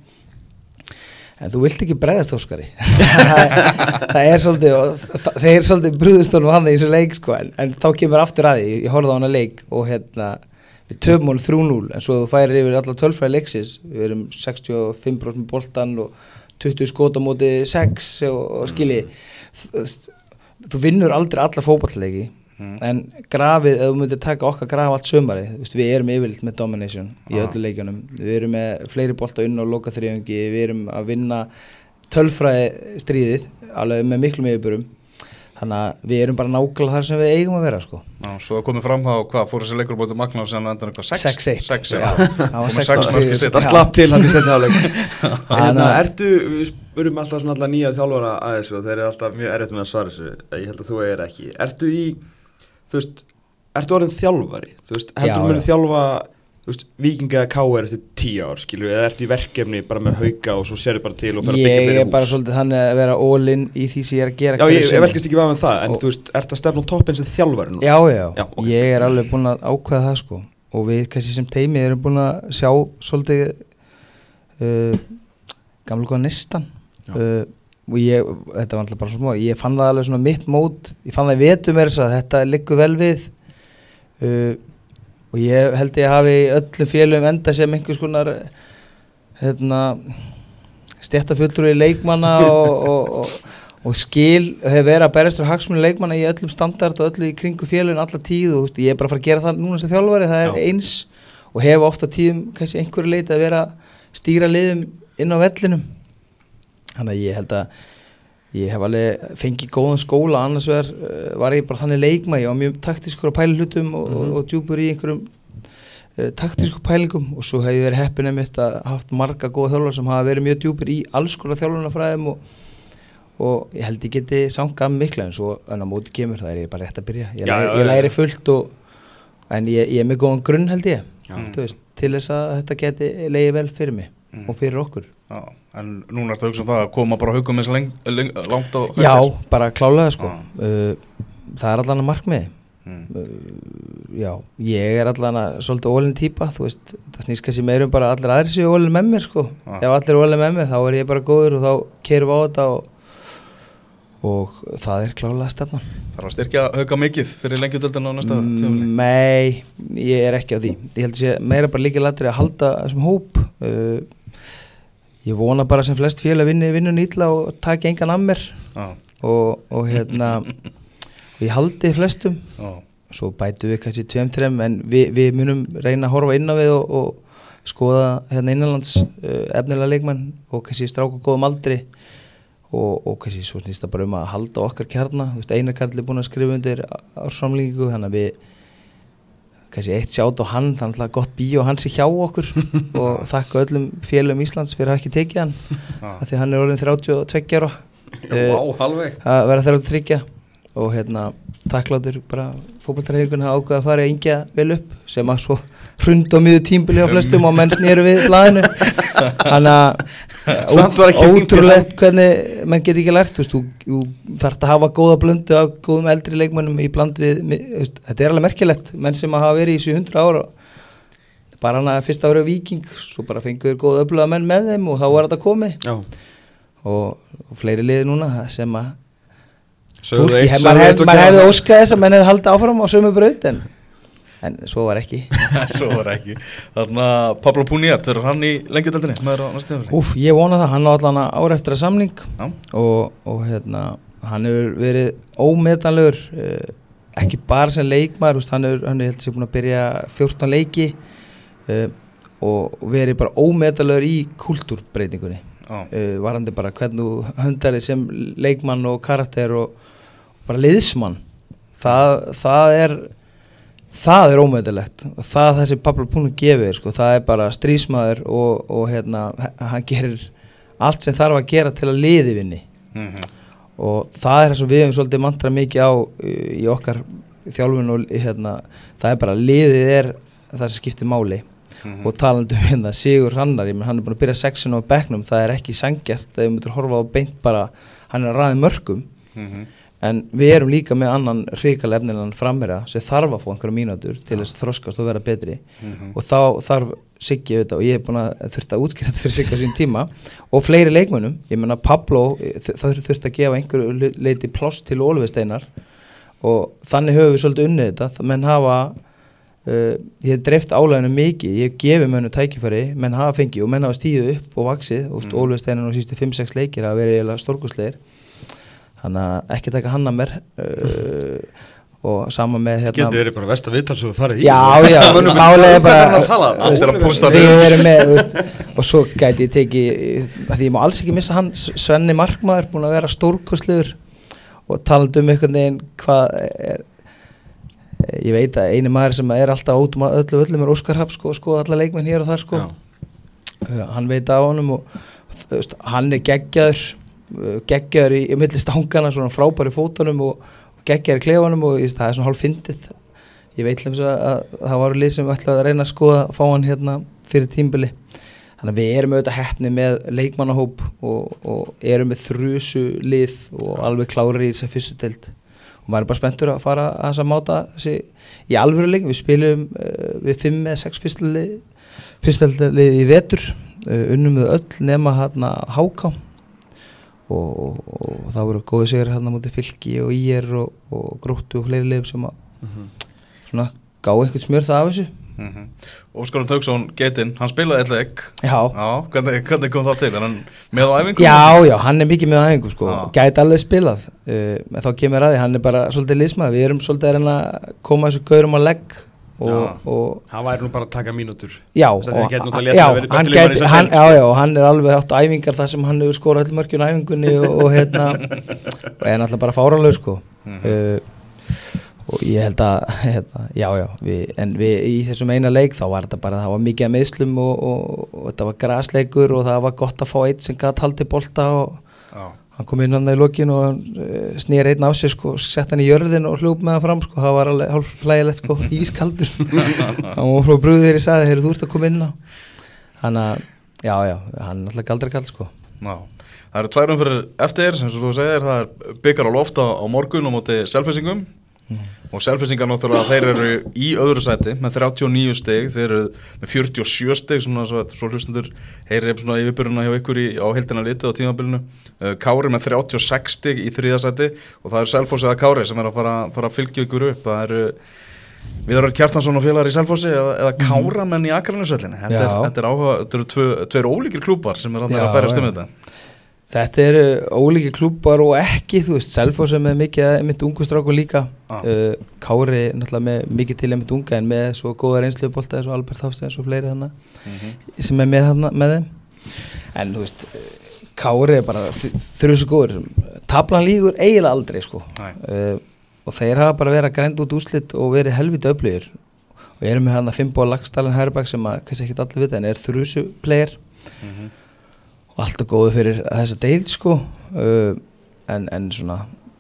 en þú vilt ekki bregðast Óskari það, það er svolítið það, þeir er svolítið brúðustónum hann í þessu leik sko en, en þá kemur aftur að því, ég horfði á hana leik og hérna við töfum hún þrjú núll en svo þú færir yfir alla tölfræði leiksis við erum sextíu og fimm prósent með boltan og tuttugu skot á móti sex og, og skilji þú, þú vinnur aldrei alla fótballleiki mm. en grafið, ef þú myndir taka okkar graf allt sömari, við erum yfirleitt með domination í ah. öllu leikjunum, við erum með fleiri bolta inn á loka þriðjungi, við erum að vinna tölfræði stríðið alveg með miklum yfirbörum þannig að við erum bara nákvæmlega þar sem við eigum að vera sko. Já, svo það komið fram þá, hvað, fór þessi leikur bótið Magna og sen endan eitthvað sex eitt sex eitt, já, það slapp til hann í setna áleik. Hérna, ertu, við spurðum alltaf svona alla nýja þjálfara að þessu og þeir eru alltaf mjög erfitt með að svara þessu, ég held að þú er ekki, ertu í, þú veist, ertu orðin þjálfari, þú veist, heldur munu þjálfa, þú veist, Víkinga eða K R eftir tíu ár, skilur, eða ertu í verkefni bara með Hauka og svo sérðu bara til og fyrir að byggja fyrir hús? Ég er bara svolítið þannig að vera all in í því sem ég er að gera. Já, ég, ég velkist ekki vafa með það, en og, þú veist, ertu að stefna á toppinn sem þjálfari nú? Já, já, já okay. Ég er alveg búinn að ákveða það, sko, og við kannski sem teimi erum búin að sjá svolítið uh, gamla góða nestan, uh, og ég, þetta var alltaf bara svo smá, ég fann það alveg svona mitt mót, ég fann það í vetum er þess að þetta liggur vel við, uh, og ég held ég hafi öllum félögum enda sem einhvers konar hérna, stéttafulltrúi leikmanna og, og, og, og skil hefur verið að berjast fyrir hagsmuni leikmanna í öllum standard og öllu í kringu félögum alla tíð og veist, ég er bara að fara að gera það núna sem þjálfari, það er Já. eins og hef ofta tíðum kannski einhverju leiti að vera stýra liðum inn á vellinum, þannig að ég held að ég hef alveg fengið góðan skóla, annars var, var ég bara þannig leikma, ég var mjög taktískur á pæluhlutum og, mm-hmm. og, og djúpur í einhverjum uh, taktísku pælingum og svo hef ég verið heppinn einmitt að haft marga góða þjálfara sem hafa verið mjög djúpur í alls konar þjálfarafræðum og, og ég held ég geti sangað mikla en svo en á móti kemur það er ég bara rétt að byrja, ég, já, læri, já, ég læri fullt og, en ég, ég er með góðan grunn held ég, veist, til þess að þetta geti leiði vel fyrir mig mm. og fyrir okkur. Já. En núna er þetta hugsa um það að koma bara Haugum eins leng, leng, langt á Haugum? Já, bara klálega sko. Uh, það er allan að markmið. Mm. Uh, já, ég er allan að svolítið ólinn típa, þú veist, það snýst kannski meirum bara allir aðrir séu ólinn með mér sko. Ah. Ef allir er ólinn með mér þá er ég bara góður og þá keyrum við á þetta og, og það er klálega stefnan. Þarf að styrkja Hauga mikið fyrir lengjudeildina á næsta tímabili? Nei, ég er ekki á því. Ég held að sé meira bara líkilættir að halda þessum hóp. Uh, Ég vona bara sem flest félag vinni vinnun illa og taki engan af mér ah. og, og hérna og ég haldi flestum ah. svo bætu við kannski tveim, þrem en við, við munum reyna að horfa inn á við og, og skoða hérna innanlands uh, efnilega leikmenn og kannski stráka góðum aldri og, og kannski svo snýst það bara um að halda okkar kjarna, Einar Karl er búin að skrifa undir ársframlengingu, þannig að við kannski eitt sjátt á hann, þannig að gott bíó hann sé hjá okkur og þakka öllum félögum Íslands fyrir að ekki tekið hann ah. af því hann er orðin þrjátíu og tveggja ára wow, halvveg að vera þrjátíu og þriggja og hérna takklátur bara fótboltahreyfinguna hafa ákveðið að fara að yngja vel upp sem að svo hrund á miður tímbili á flestum og menn snéru við blaðinu þannig að ótrúlegt hvernig menn geti ekki lært þú, veist, þú, þú þarft að hafa góða blöndu af góðum eldri leikmönnum í bland við veist, þetta er alveg merkilegt, menn sem hafa verið í sjö hundruð ára bara hann að fyrst ára Víking, svo bara fengur góða öfluga menn með þeim og þá var þetta komið og, og fleiri liði núna sem að fólki, hef, maður hef, hefði óskað þess að menn hefði haldið áfram á sömu braut en en svo var ekki svo var ekki þannig að Pablo Puniat, verður hann í lengjudeildinni með þér á næstu tímabili? Úf, ég vona það, hann á allan ára eftir að samning og, og hérna hann hefur verið ómetanlegur eh, ekki bara sem leikmaður veist, hann hefur, hann er heldur sér búin að byrja fjórtán leiki eh, og verið bara ómetanlegur í kultúrbreytingunni eh, varandi bara hvernig þú höndar þig sem leikmann og karakter og bara liðsmann það, það er það er ómeðalegt og það þessi Pablo Puniat gefur sko, það er bara strísmaður og, og hérna, hann gerir allt sem þarf að gera til að liði vinni mm-hmm. og það er það sem við hefum svolítið mantrað mikið á í okkar þjálfun og hérna, það er bara liðið er það sem skiptir máli mm-hmm. og talandi um hérna Sigur Hrannar, ég menn hann er búin að byrja sexinu á bekknum, það er ekki sanngjarnt þegar við mútum horfa á beint bara, hann er að raði mörkum mm-hmm. en við erum líka með annan hrikalega efnilegan framherja sem þarf að fá einhverja mínútur til þess að þroskast og vera betri mm-hmm. og þá þarf Siggi auðvitað og ég er búin að þurft að útskýra þetta fyrir Sigga sín tíma og fleiri leikmönnum, ég menna Pablo það þurft að gefa einhverju leiti pláss til Ólafur Steinar og þannig höfum við svolítið unnið þetta menn hafa uh, ég hef dreift álæginu mikið, ég hef gefið mönnu tækifæri menn hafa fengið og menn hafa stíðið upp og vaxið og mm-hmm. Ólafur Steinar og sístu fimm sex leikir hafa verið eiginlega stórkostlegir þannig að ekki taka hann að mér uh, og sama með hérna getur verið bara versta viðtal sem við farið í já, já, málega bara við erum með veist, og svo gæti ég tekið því ég má alls ekki missa hann Svenni Markmaður búin að vera stórkostlegur og talandi um einhvern veginn hvað er, ég veit að eini maður sem er alltaf út um öllu öllum er Óskar Hrafn sko, sko alla leikmenn hér og þar sko uh, hann veit á honum og þú veist, hann er geggjaður uh, geggjaður í, í milli stangana svona frábæri fótunum og, og geggjaður í klefanum og ég, það er svona hálf fyndið ég veit hljóms að, að það var lið sem ætlaði að reyna að skoða að fá hann hérna fyrir tímbili þannig að við erum auðvitað heppni með leikmannahóp og, og erum með þrusu lið og alveg klárir í þess að fyrstu deild og maður er bara spenntur að fara að þess að máta þessi í alvöru leik við spilum uh, við fimm eða sex fyrstu lið fyrstu lið í vetur uh, unnum við öll nema hérna Háká og, og, og það voru góði sigur hérna mútið Fylki og Í R og, og Gróttu og fleiri liðum sem að mm-hmm. svona gá einhvern smjör það af þessu Mm-hmm. Óskar Hauksson getinn, hann spilaði eitthvað egg já, já hvernig, hvernig kom það til, er hann með á æfingu? Já, já, hann er mikið með á æfingu sko, gæti alveg spilað uh, en þá kemur að því, hann er bara svolítið liðsmaður, við erum svolítið að reyna að koma þessu gaurum á legg og, og hann væri nú bara að taka mínútur já, og, já, hann get, hann, já, já, hann er alveg átt æfingar þar sem hann hefur skorað öll mörkjun á æfingunni og, og hérna og er náttúrulega bara fáránlegur sko mm-hmm. uh, og ég held að hérna, já já, við, en við í þessum eina leik þá var þetta bara, það var mikið að meðslum og, og, og þetta var grasleikur og það var gott að fá einn sem gat haldið bolta og já. Hann kom inn hann í lokin og uh, snýr einn á sig sko, sett hann í jörðin og hljóp með hann fram sko, það var alveg hálf hlægilegt sko, ískaldur hann var frá brúðið þegar ég sagði, heyrðu þú ert að koma inn á hann að, já já, hann er alltaf galdri kall sko Já, það eru tværum fyrir eftir, eins og þú segir, það er byggar á loft á, á morgun og móti Selfyssingum Mm. og Selfyssingar náttúrulega þeir eru í öðru sæti með þrjátíu og níu stig, þeir eru með fjörutíu og sjö stig svona svo, svo hlustundur heyri svona yfirbyrjuna hjá ykkur í, á heildina litið á tímabilinu uh, Kári með þrjátíu og sex stig í þriðja sæti og það eru Selfoss eða Kári sem er að fara, fara að fylgja ykkur upp það eru Viðar Örn Kjartansson og félagar í Selfossi eða, eða Káramenn í Akranesvellinni þetta, er, þetta er áhuga, þetta eru tvö, tveir ólíkir klúbar sem er að, að berjast um þetta Þetta eru ólíki klúbbar og ekki, þú veist, Selfoss er með mikið einmitt ungu stráku líka ah. uh, Kári náttúrulega með mikið til einmitt unga en með svo góða reynslubolta eins og Albert Hafsteins og fleiri hana mm-hmm. sem er með hana með þeim en þú veist, Kári er bara þrjú svo góður, tablan lígur eiginlega aldrei sko uh, og þeir hafa bara verið að grænda út úrslit og verið helviti öflugir og erum með hana Finnboga Laxdalen Herberg sem að kannski ekki allir vita en er þrjú svo player mm-hmm. og alltaf góðu fyrir þessa deild sko uh, en, en svona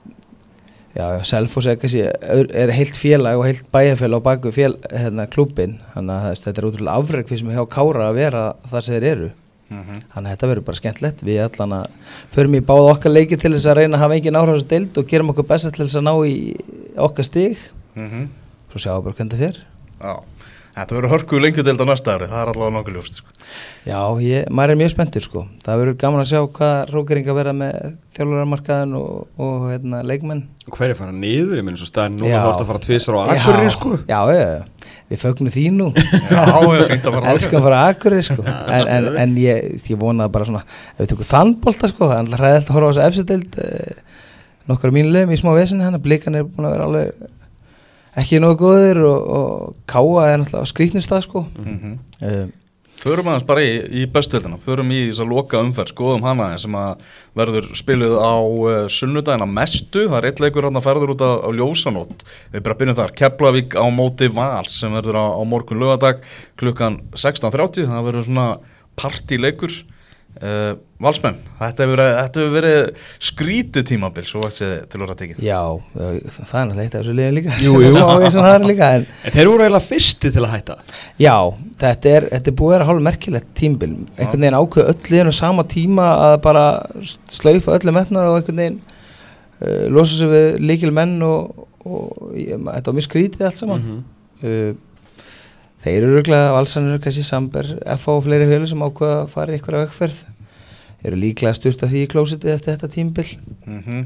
já, Selfoss er kannski er heilt félag og heilt bæjarfélag á baku fél, hérna klúbbin þannig að þetta er útrúlega afrek fyrir sem hjá Kára að vera þar sem þeir eru mm-hmm. þannig að þetta verður bara skemmtilegt við allan að förum í báða okkar leiki til þess að reyna að hafa engin áhrif á þessu deild og gerum okkur besta til þess að ná í okkar stig mm-hmm. svo sjáum við bara hvernig það fer Já Þetta verður hörku lengjudeild á næsta ári, það er allavega nokkuð ljóst sko. Já, ég, maður er mjög spenntur sko. Það verður gaman að sjá hvað Rókeringa verða með þjálfaramarkaðin og, og hérna, leikmenn. Og hver er fara niður, ég minn svo staðin núna þá ertu að fara tvisar á Akureyri sko. Já, já, við fögnum því nú. Já, ég fengt að fara Elskum að fara á Akureyri sko. En, en, en ég, ég vonaði bara svona, ef við tökum þannbolta sko, það er alltaf hræðilegt að horfa á þessu efstudeild eh, nokkar mínu liðum í smá vesinni hann, Blikan er búin að vera alveg ekki nógu góðir og, og Káa er náttúrulega á skrýtnustað sko mm-hmm. uh, Förum aðeins bara í, í bestöldina, förum í þess að loka umferð, skoðum hana sem að verður spiluð á uh, sunnudagina mestu, það er eitt leikur hann að ferður út á, á ljósanótt, við bara byrjum þar, Keflavík á móti Val sem verður á, á morgun laugardag klukkan sextán þrjátíu, það verður svona partíleikur. Uh, Valsmenn, þetta hefur verið, verið skrítið tímabil svo að segja til orða tekið Já, það er náttúrulega eitt af þessu liðin líka Jú, jú það líka, en, en þeir voru eiginlega fyrsti til að hætta Já, þetta er, þetta er búið að vera hálf merkilegt tímabil einhvern veginn ákveð öll liðin á sama tíma að bara slaufa öllu metnað og einhvern veginn uh, losa sig við líkil menn og, og ég, þetta var mjög skrítið allt saman mm-hmm. uh, Þeir eru röglega Valsanir, kannski Samber, F H og fleiri félög sem ákveða að fara í einhverja vegferð. Eru líklega að sturta því í klósitið eftir þetta tímabil. Mm-hmm.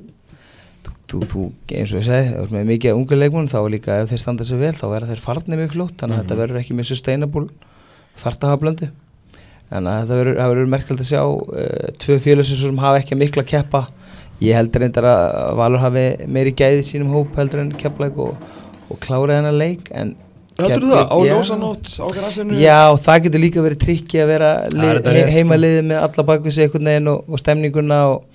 Uh, þú, þú, eins og ég segi, það er með mikið ungu leikmunum, þá líka ef þeir standa sig vel, þá verða þeir farnir mjög fljótt, þannig að mm-hmm. þetta verður ekki mjög sustainable, þarft að hafa blöndu. Þannig að þetta verður, verður merkilegt að sjá uh, tvö félög sem hafa ekki mikla að keppa. Ég heldur reyndar að Valur hafi meiri gæði í sínum hóp heldur en Keflavík og, og klára þennan leik, en Heldur þú það? Á ljósanótt, á grasinu? Já, það getur líka verið trikki að vera lið, he, heimaliðið með alla bakvið sig einhvern veginn og, og stemninguna og,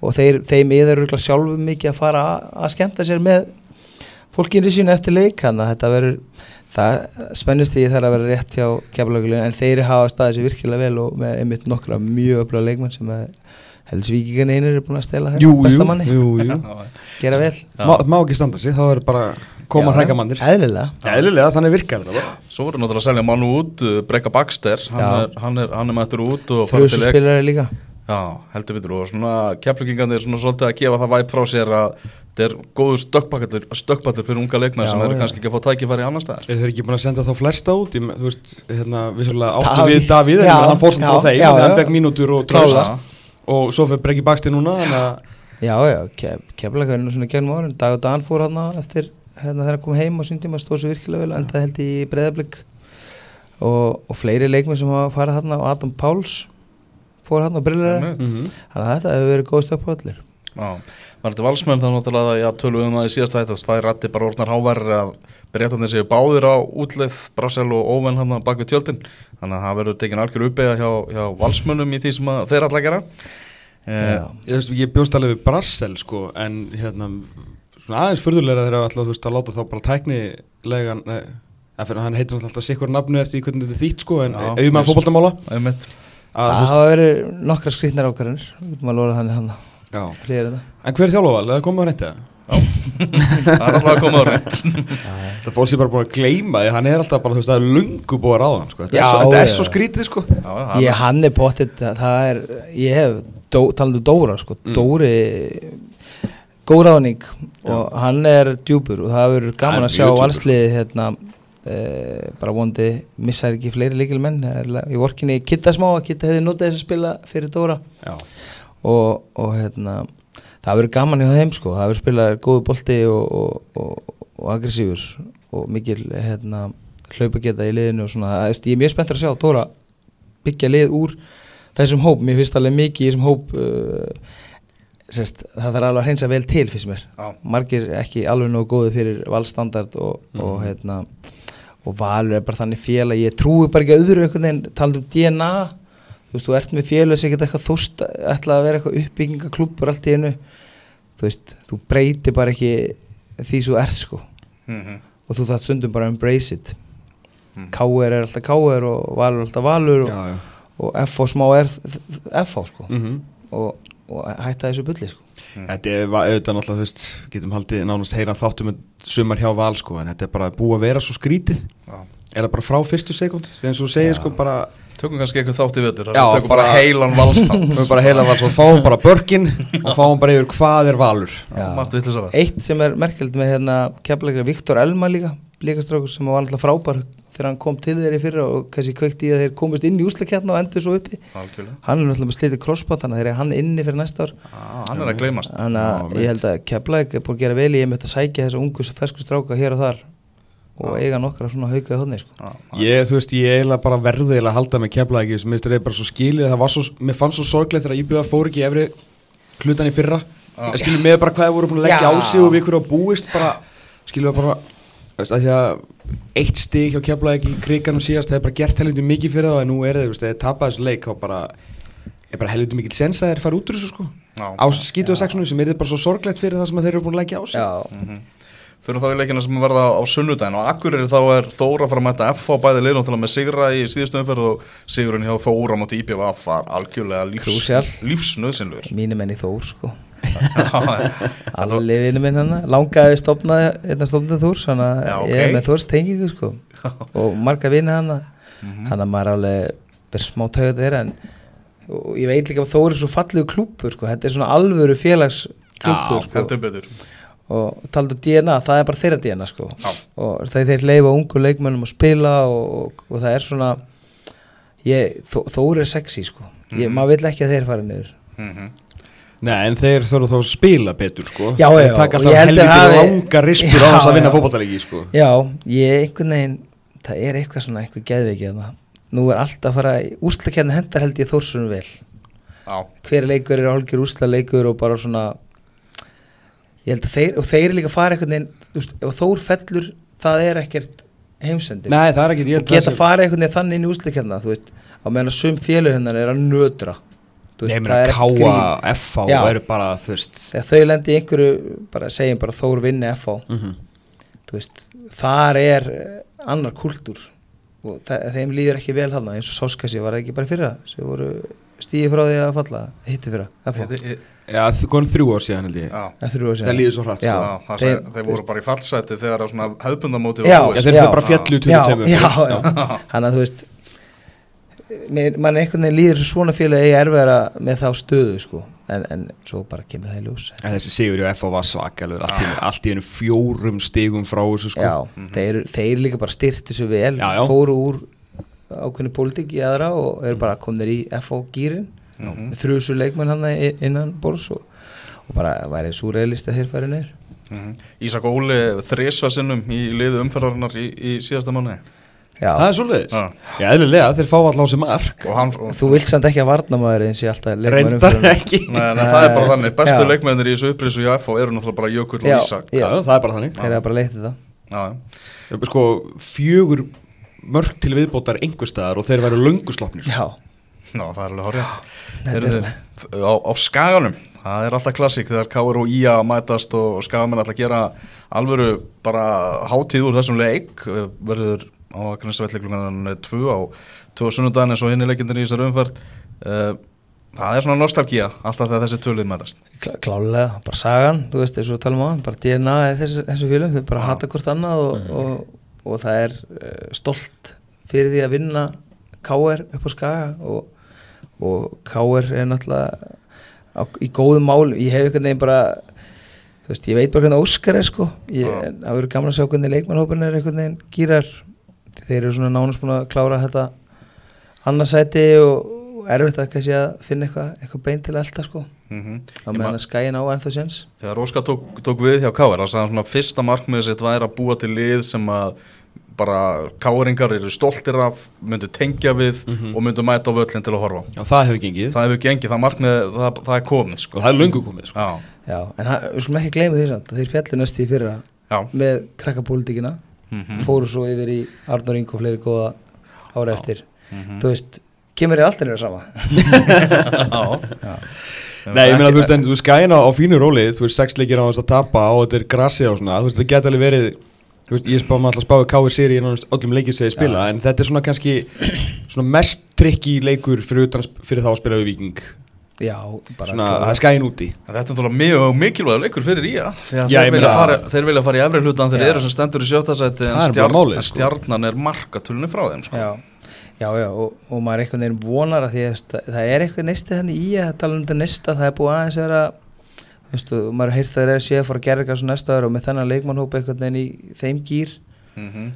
og þeir, þeim yfir eru sjálfum mikið að fara að, að skemmta sér með fólkinni sínu eftir leik, þannig að þetta verður það spennust því þar að vera rétt hjá Keflavíkur, en þeir hafa staðið sér virkilega vel og með einmitt nokkra mjög öfluga leikmenn sem Hellisvíkingarnir einir er búin að stela þeirra besta manni, jú, jú. gera vel má, má ekki standa sig, þá er bara koma hrækkamannir eðlilega. eðlilega, þannig virkar þetta bara. Svo voru náttúrulega að selja mann út, Breka Baxter hann er, hann er, hann er mættur út og frúsuspilari líka. Já, heldur betur, og svona Keflvíkingarnir er svona svolítið að gefa það væp frá sér að þetta er góður stökkpallur stökkpallur fyrir unga leikmenn sem eru kannski ekki að fá tækifæri annar staðar. Er þeir ekki búin að senda þá flesta út? Ég, þú veist, hérna, vissulega áttu við Davíð, en hann fór sem frá þeim, en hann fekk mínútur og tröst og svo fyrir Breki Baxter núna, þannig að Já, já, Keflavíkur er nú svona gegnum árin, Dag og Dan fór hann eftir hérna þegar hann kom heim og sín tíma stóð sér virkilega vel, endaði held í Breiðablik og, og fleiri leikmenn sem hafa farið þarna og Adam Páls fór hann á brillari, mm-hmm. þannig að þetta hefur verið góð stökk på allir. Já, var þetta valsmenn þá náttúrulega, já, tölum um það í síðasta þetta, það er rætti bara orðnar háværi að Bretarnir séu báðir á útleið, Brassel og Óven hann bak við tjöldin, þannig að það verður tekin algjör uppeyja hjá, hjá valsmönnum í því sem þeir alltaf gera. Eh, ég, ég bjóst alveg við Brassel sko, en hérna, svona aðeins furðulega þeir alltaf, þú veist, að láta þá bara tæknilegan, nei, hann heitir alltaf sikkur nafnu eftir hvernig þetta er þýtt sko, en auðvitað fótboltamála. Það hafa verið nokkra skrýtnar ákvarðanir, við getum að lofa þannig hann að En hver er þjálfaval? Eða komið á reyndi það? Já, það er alltaf að koma á reynd. Það fólk sé bara búin að gleyma því, hann er alltaf bara, þú veist, það er lungu búið að ráða hann, sko. Þetta já, er, svo, þetta er já. svo skrítið, sko. Já, hann, ég, hann er pottitt, það er, ég hef dó, talað um Dóra, sko, mm. Dóri, góð ráðning og hann er djúpur og það verður gaman að sjá valsliði, hérna, Uh, bara vonandi missar ekki fleiri líkilmenn í vorkinni Kitta smá að Kitta hefði notað þess að spila fyrir Dóra og, og hérna það verður gaman hjá þeim sko, það verður spilað góðu bolti og, og, og, og aggressífur og mikil hérna hlaupageta í liðinu og svona, ég er mjög spenntur að sjá Dóra byggja lið úr þessum hóp, mér finnst alveg mikið í þessum hóp uh, sest, það þarf alveg að hreinsa vel til fyrst mér, Já. margir ekki alveg nógu góði fyrir valstandard og, mm. og hérna og Valur er bara þannig félag, ég trúi bara ekki öðru einhvern veginn, talað um D N A þú veist, þú ert með félag sem geta eitthvað þúst ætla að vera eitthvað uppbyggingaklúbbur allt í einu, þú veist þú breytir bara ekki því svo er sko mm-hmm. og þú þarf stundum bara að embrace it mm. K R er alltaf K R og Valur er alltaf Valur og, já, já. og F H smá er F H sko mm-hmm. og, og hætta þessu bulli sko Mm. Þetta er auðvitað náttúrulega, þú veist, getum haldið nánast heyra þáttum með sumar hjá Val sko, en þetta er bara búið að vera svo skrítið Já. Er það bara frá fyrstu sekund, þegar eins og þú segir sko bara tökum kannski eitthvað þátt í vetur, Já, tökum bara, bara heilan valstátt tökum bara heilan valstátt, fáum bara börkin og fáum bara yfir hvað er Valur Já. Eitt sem er merkilegt með hérna Keflavíkur, Viktor Elma líka líkastrákur sem var alltaf frábær þegar hann kom til þeir í fyrra og kannski kveikti í að þeir komist inn í úrslitakeppnina og endur svo uppi Alkjörlega. Hann er náttúrulega með slitið crossbot þannig að þeir er hann inni fyrir næsta ár ah, hann er að gleymast þannig að ég held að Keflavík er búin að gera vel í einmitt að sækja þessa ungu fersku stráka hér og þar og ah. eiga nokkra svona haukaði hodni sko. ah, ég, þú veist, ég eiginlega bara verði að halda með Keflavík sem minnst er bara svo skilið það var svo, mér fannst svo sorglega þegar Íbjöða fór ekki efri hlutan í fyrra ah. skilum með bara hvað voru búin að leggja á sig og við ykkur á búist bara, skilum bara veist, að því að eitt stig hjá Keflavík í kriganum síðast það er bara gert helviti mikið fyrir það og nú er það, þegar tapað þessu leik þá bara er bara helviti mikið sens að þeir fara út úr þessu sko já, á skítu og sexunum sem er þetta bara svo sorglegt fyrir það sem þeir eru búin að leggja á sig mm-hmm. Fyrir þá í leikina sem verða á sunnudaginn og Akureyri þá er Þóra að fara að mæta F H bæði lið náttúrulega með sigra í síðustu umferð og sigurinn hjá Þóra móti I B V F var algjörlega lífs, lífsnauðsynlegur Mínir menn í Þór sko allir vinnu minn hann langaði stofnaði einna stofnaði Þórs þannig að Já, okay. ég er með Þórs tengingu sko og marga vinnu hann mm-hmm. hann að maður alveg er smá taugat þeirra en og ég veit líka að Þór er svo fallegu klúbbur sko, þetta er svona alvöru félagsklúbbur sko. og taldu D N A, það er bara þeirra D N A sko Já. og þeir, þeir leifa ungu leikmönnum að spila og, og, og það er svona ég, Þó, Þór er sexy sko ég, mm-hmm. maður vill ekki að þeir fara niður mhm Nei, en þeir þurfa þá að spila betur sko Já, já, þeir taka alltaf helviti hafi... langa rispur á þess að vinna fótboltaleiki sko Já, ég einhvern veginn það er eitthvað svona, eitthvað geðveikið þarna. Nú er alltaf að fara, úrslitakeppni hendar held ég Þórsunum vel Já Hver leikur er hálfgerð úrslitaleikur og bara svona ég held að þeir, og þeir líka fara einhvern veginn þú veist, ef Þór fellur, það er ekkert heimsendir Nei, það er ekkert, ég held að geta fara einhvern veginn þannig inn í úrslitakeppnina, þú veist á meðan að sum félög hennar er að nötra Nei, ég meina Káa, F H og eru bara, þú veist þegar þau lendi í einhverju, bara segjum bara Þór vinni F H mm-hmm. þú veist, þar er annar kultúr og þeim líður ekki vel þarna eins og Sáskassi var það ekki bara fyrra sem voru stíði frá því að falla hitti fyrra F H Já, það kom þrjú ár síðan held ég Já, þrjú ár síðan Það líður svo hratt Já, það þeir, þeir voru bara í fallsæti þegar svona hefðbundamóti Já, já þeir fyrir bara fjallu Já, já, já Þannig að þú veist mann einhvern veginn líður svona félag eigi erfiðara með þá stöðu sko en, en svo bara kemur það í ljós en Þessi sigur í F H var svakalur allt, allt í einu fjórum stigum frá þessu sko Já, mm-hmm. þeir, þeir líka bara styrtu svo vel já, já. Fóru úr ákveðni pólitík í aðra og eru bara komnir í F H-gýrin mm-hmm. með þrjusu leikmenn hann innan borðs og, og bara væri súrealist að þeir færi niður mm-hmm. Ísak Óli þrisvar sinnum í liðu umferðarinnar í, í síðasta mánuði Já. Það er svolítið Já, Já eðlilega, þeir fá alltaf á sig mark og hann, og Þú vilt samt ekki að varnamaður eins og alltaf leikmenn Reyndar ekki Nei, nei, það er bara þannig, bestu Já. leikmennir í þessu upprisu í F H eru náttúrulega bara Jökull og Ísak Já, Já, það er bara þannig Þeir eru bara leitt þetta Já, sko, fjögur mörk til viðbótar einhverstaðar og þeir væru lönguslopnir Já Ná, það er alveg hárið á, á Skaganum, það er alltaf klassík þegar K R og I A mætast og, og Skagamenn ætla að gera alvöru bara hátíð úr þessum leik verður á Akranesi klukkan tvö á tvö á sunnudaginn eins og hinni leikindin í þessar umferð uh, það er svona nostalgía alltaf þegar þessi tvölið mætast Klá, klálega, bara sagan, þú veist eins og talum á bara D N A þessu, þessu félum, þau bara ja. hata hvort annað og, mm. og, og það er uh, stolt fyrir því að vinna K R upp á Skaga og, og K R er náttúrulega á, í góðum málum, ég hef einhvern veginn bara þú veist, ég veit bara hvernig Óskar er sko ég, ja. en það verður gaman að sjá hvernig leikmannhópurinn er einhvern veginn gýrar þeir eru svona nánast búin að klára þetta annarsæti og erfitt að kannski að finna eitthvað eitthva bein til elda sko mm-hmm. á meðan að Skaginn á ennþá séns Þegar Óskar tók, tók við hjá K R þá sagði hann svona fyrsta markmiðið sitt væri að búa til lið sem að bara K-ringar eru stoltir af myndu tengja við mm-hmm. og myndu mæta á völlin til að horfa Já, það hefur gengið Það hefur gengið, það markmið, það, það er komið sko og það er löngu komið sko Já, Já en það, við skulum ekki gleyma því samt þeir fjallu næstu í fyrra Já. með krakkapólitíkina Mm-hmm. fóru svo yfir í Arnór Ingo og fleiri góða ára Já. eftir mm-hmm. þú veist, kemur í alltaf nýra sama Já. Nei, ég meina þú veist, en þú skæna á fínu róli þú veist, sex leikir á þess að tapa og þetta er grassi og svona, þú veist, það geta alveg verið þú veist, ég spá maður alltaf spáði K R-seri í öllum leikir sem ég spila, Já. en þetta er svona kannski svona mest trikki leikur fyrir, utan, fyrir þá að spila við Víking Já, bara svona, það er Skaginn úti Þetta er náttúrulega mjög mikilvæg leikur fyrir í að þegar Já, þeir, vilja fara, þeir vilja fara í efri hlutan þeir Já. eru sem stendur í sjötta sæti en stjarn, máli, sko. stjarnan er markatölunni frá þeim sko. Já, já, já og, og maður er einhvern veginn vonar að því að það er eitthvað neisti þannig í að tala um þetta neista, það er búið aðeins að vera veistu, maður heirt það er að sé að fara að gera eitthvað svo næsta ára og með þennan leikmannhópa einhvern veginn í þeim gýr mm-hmm.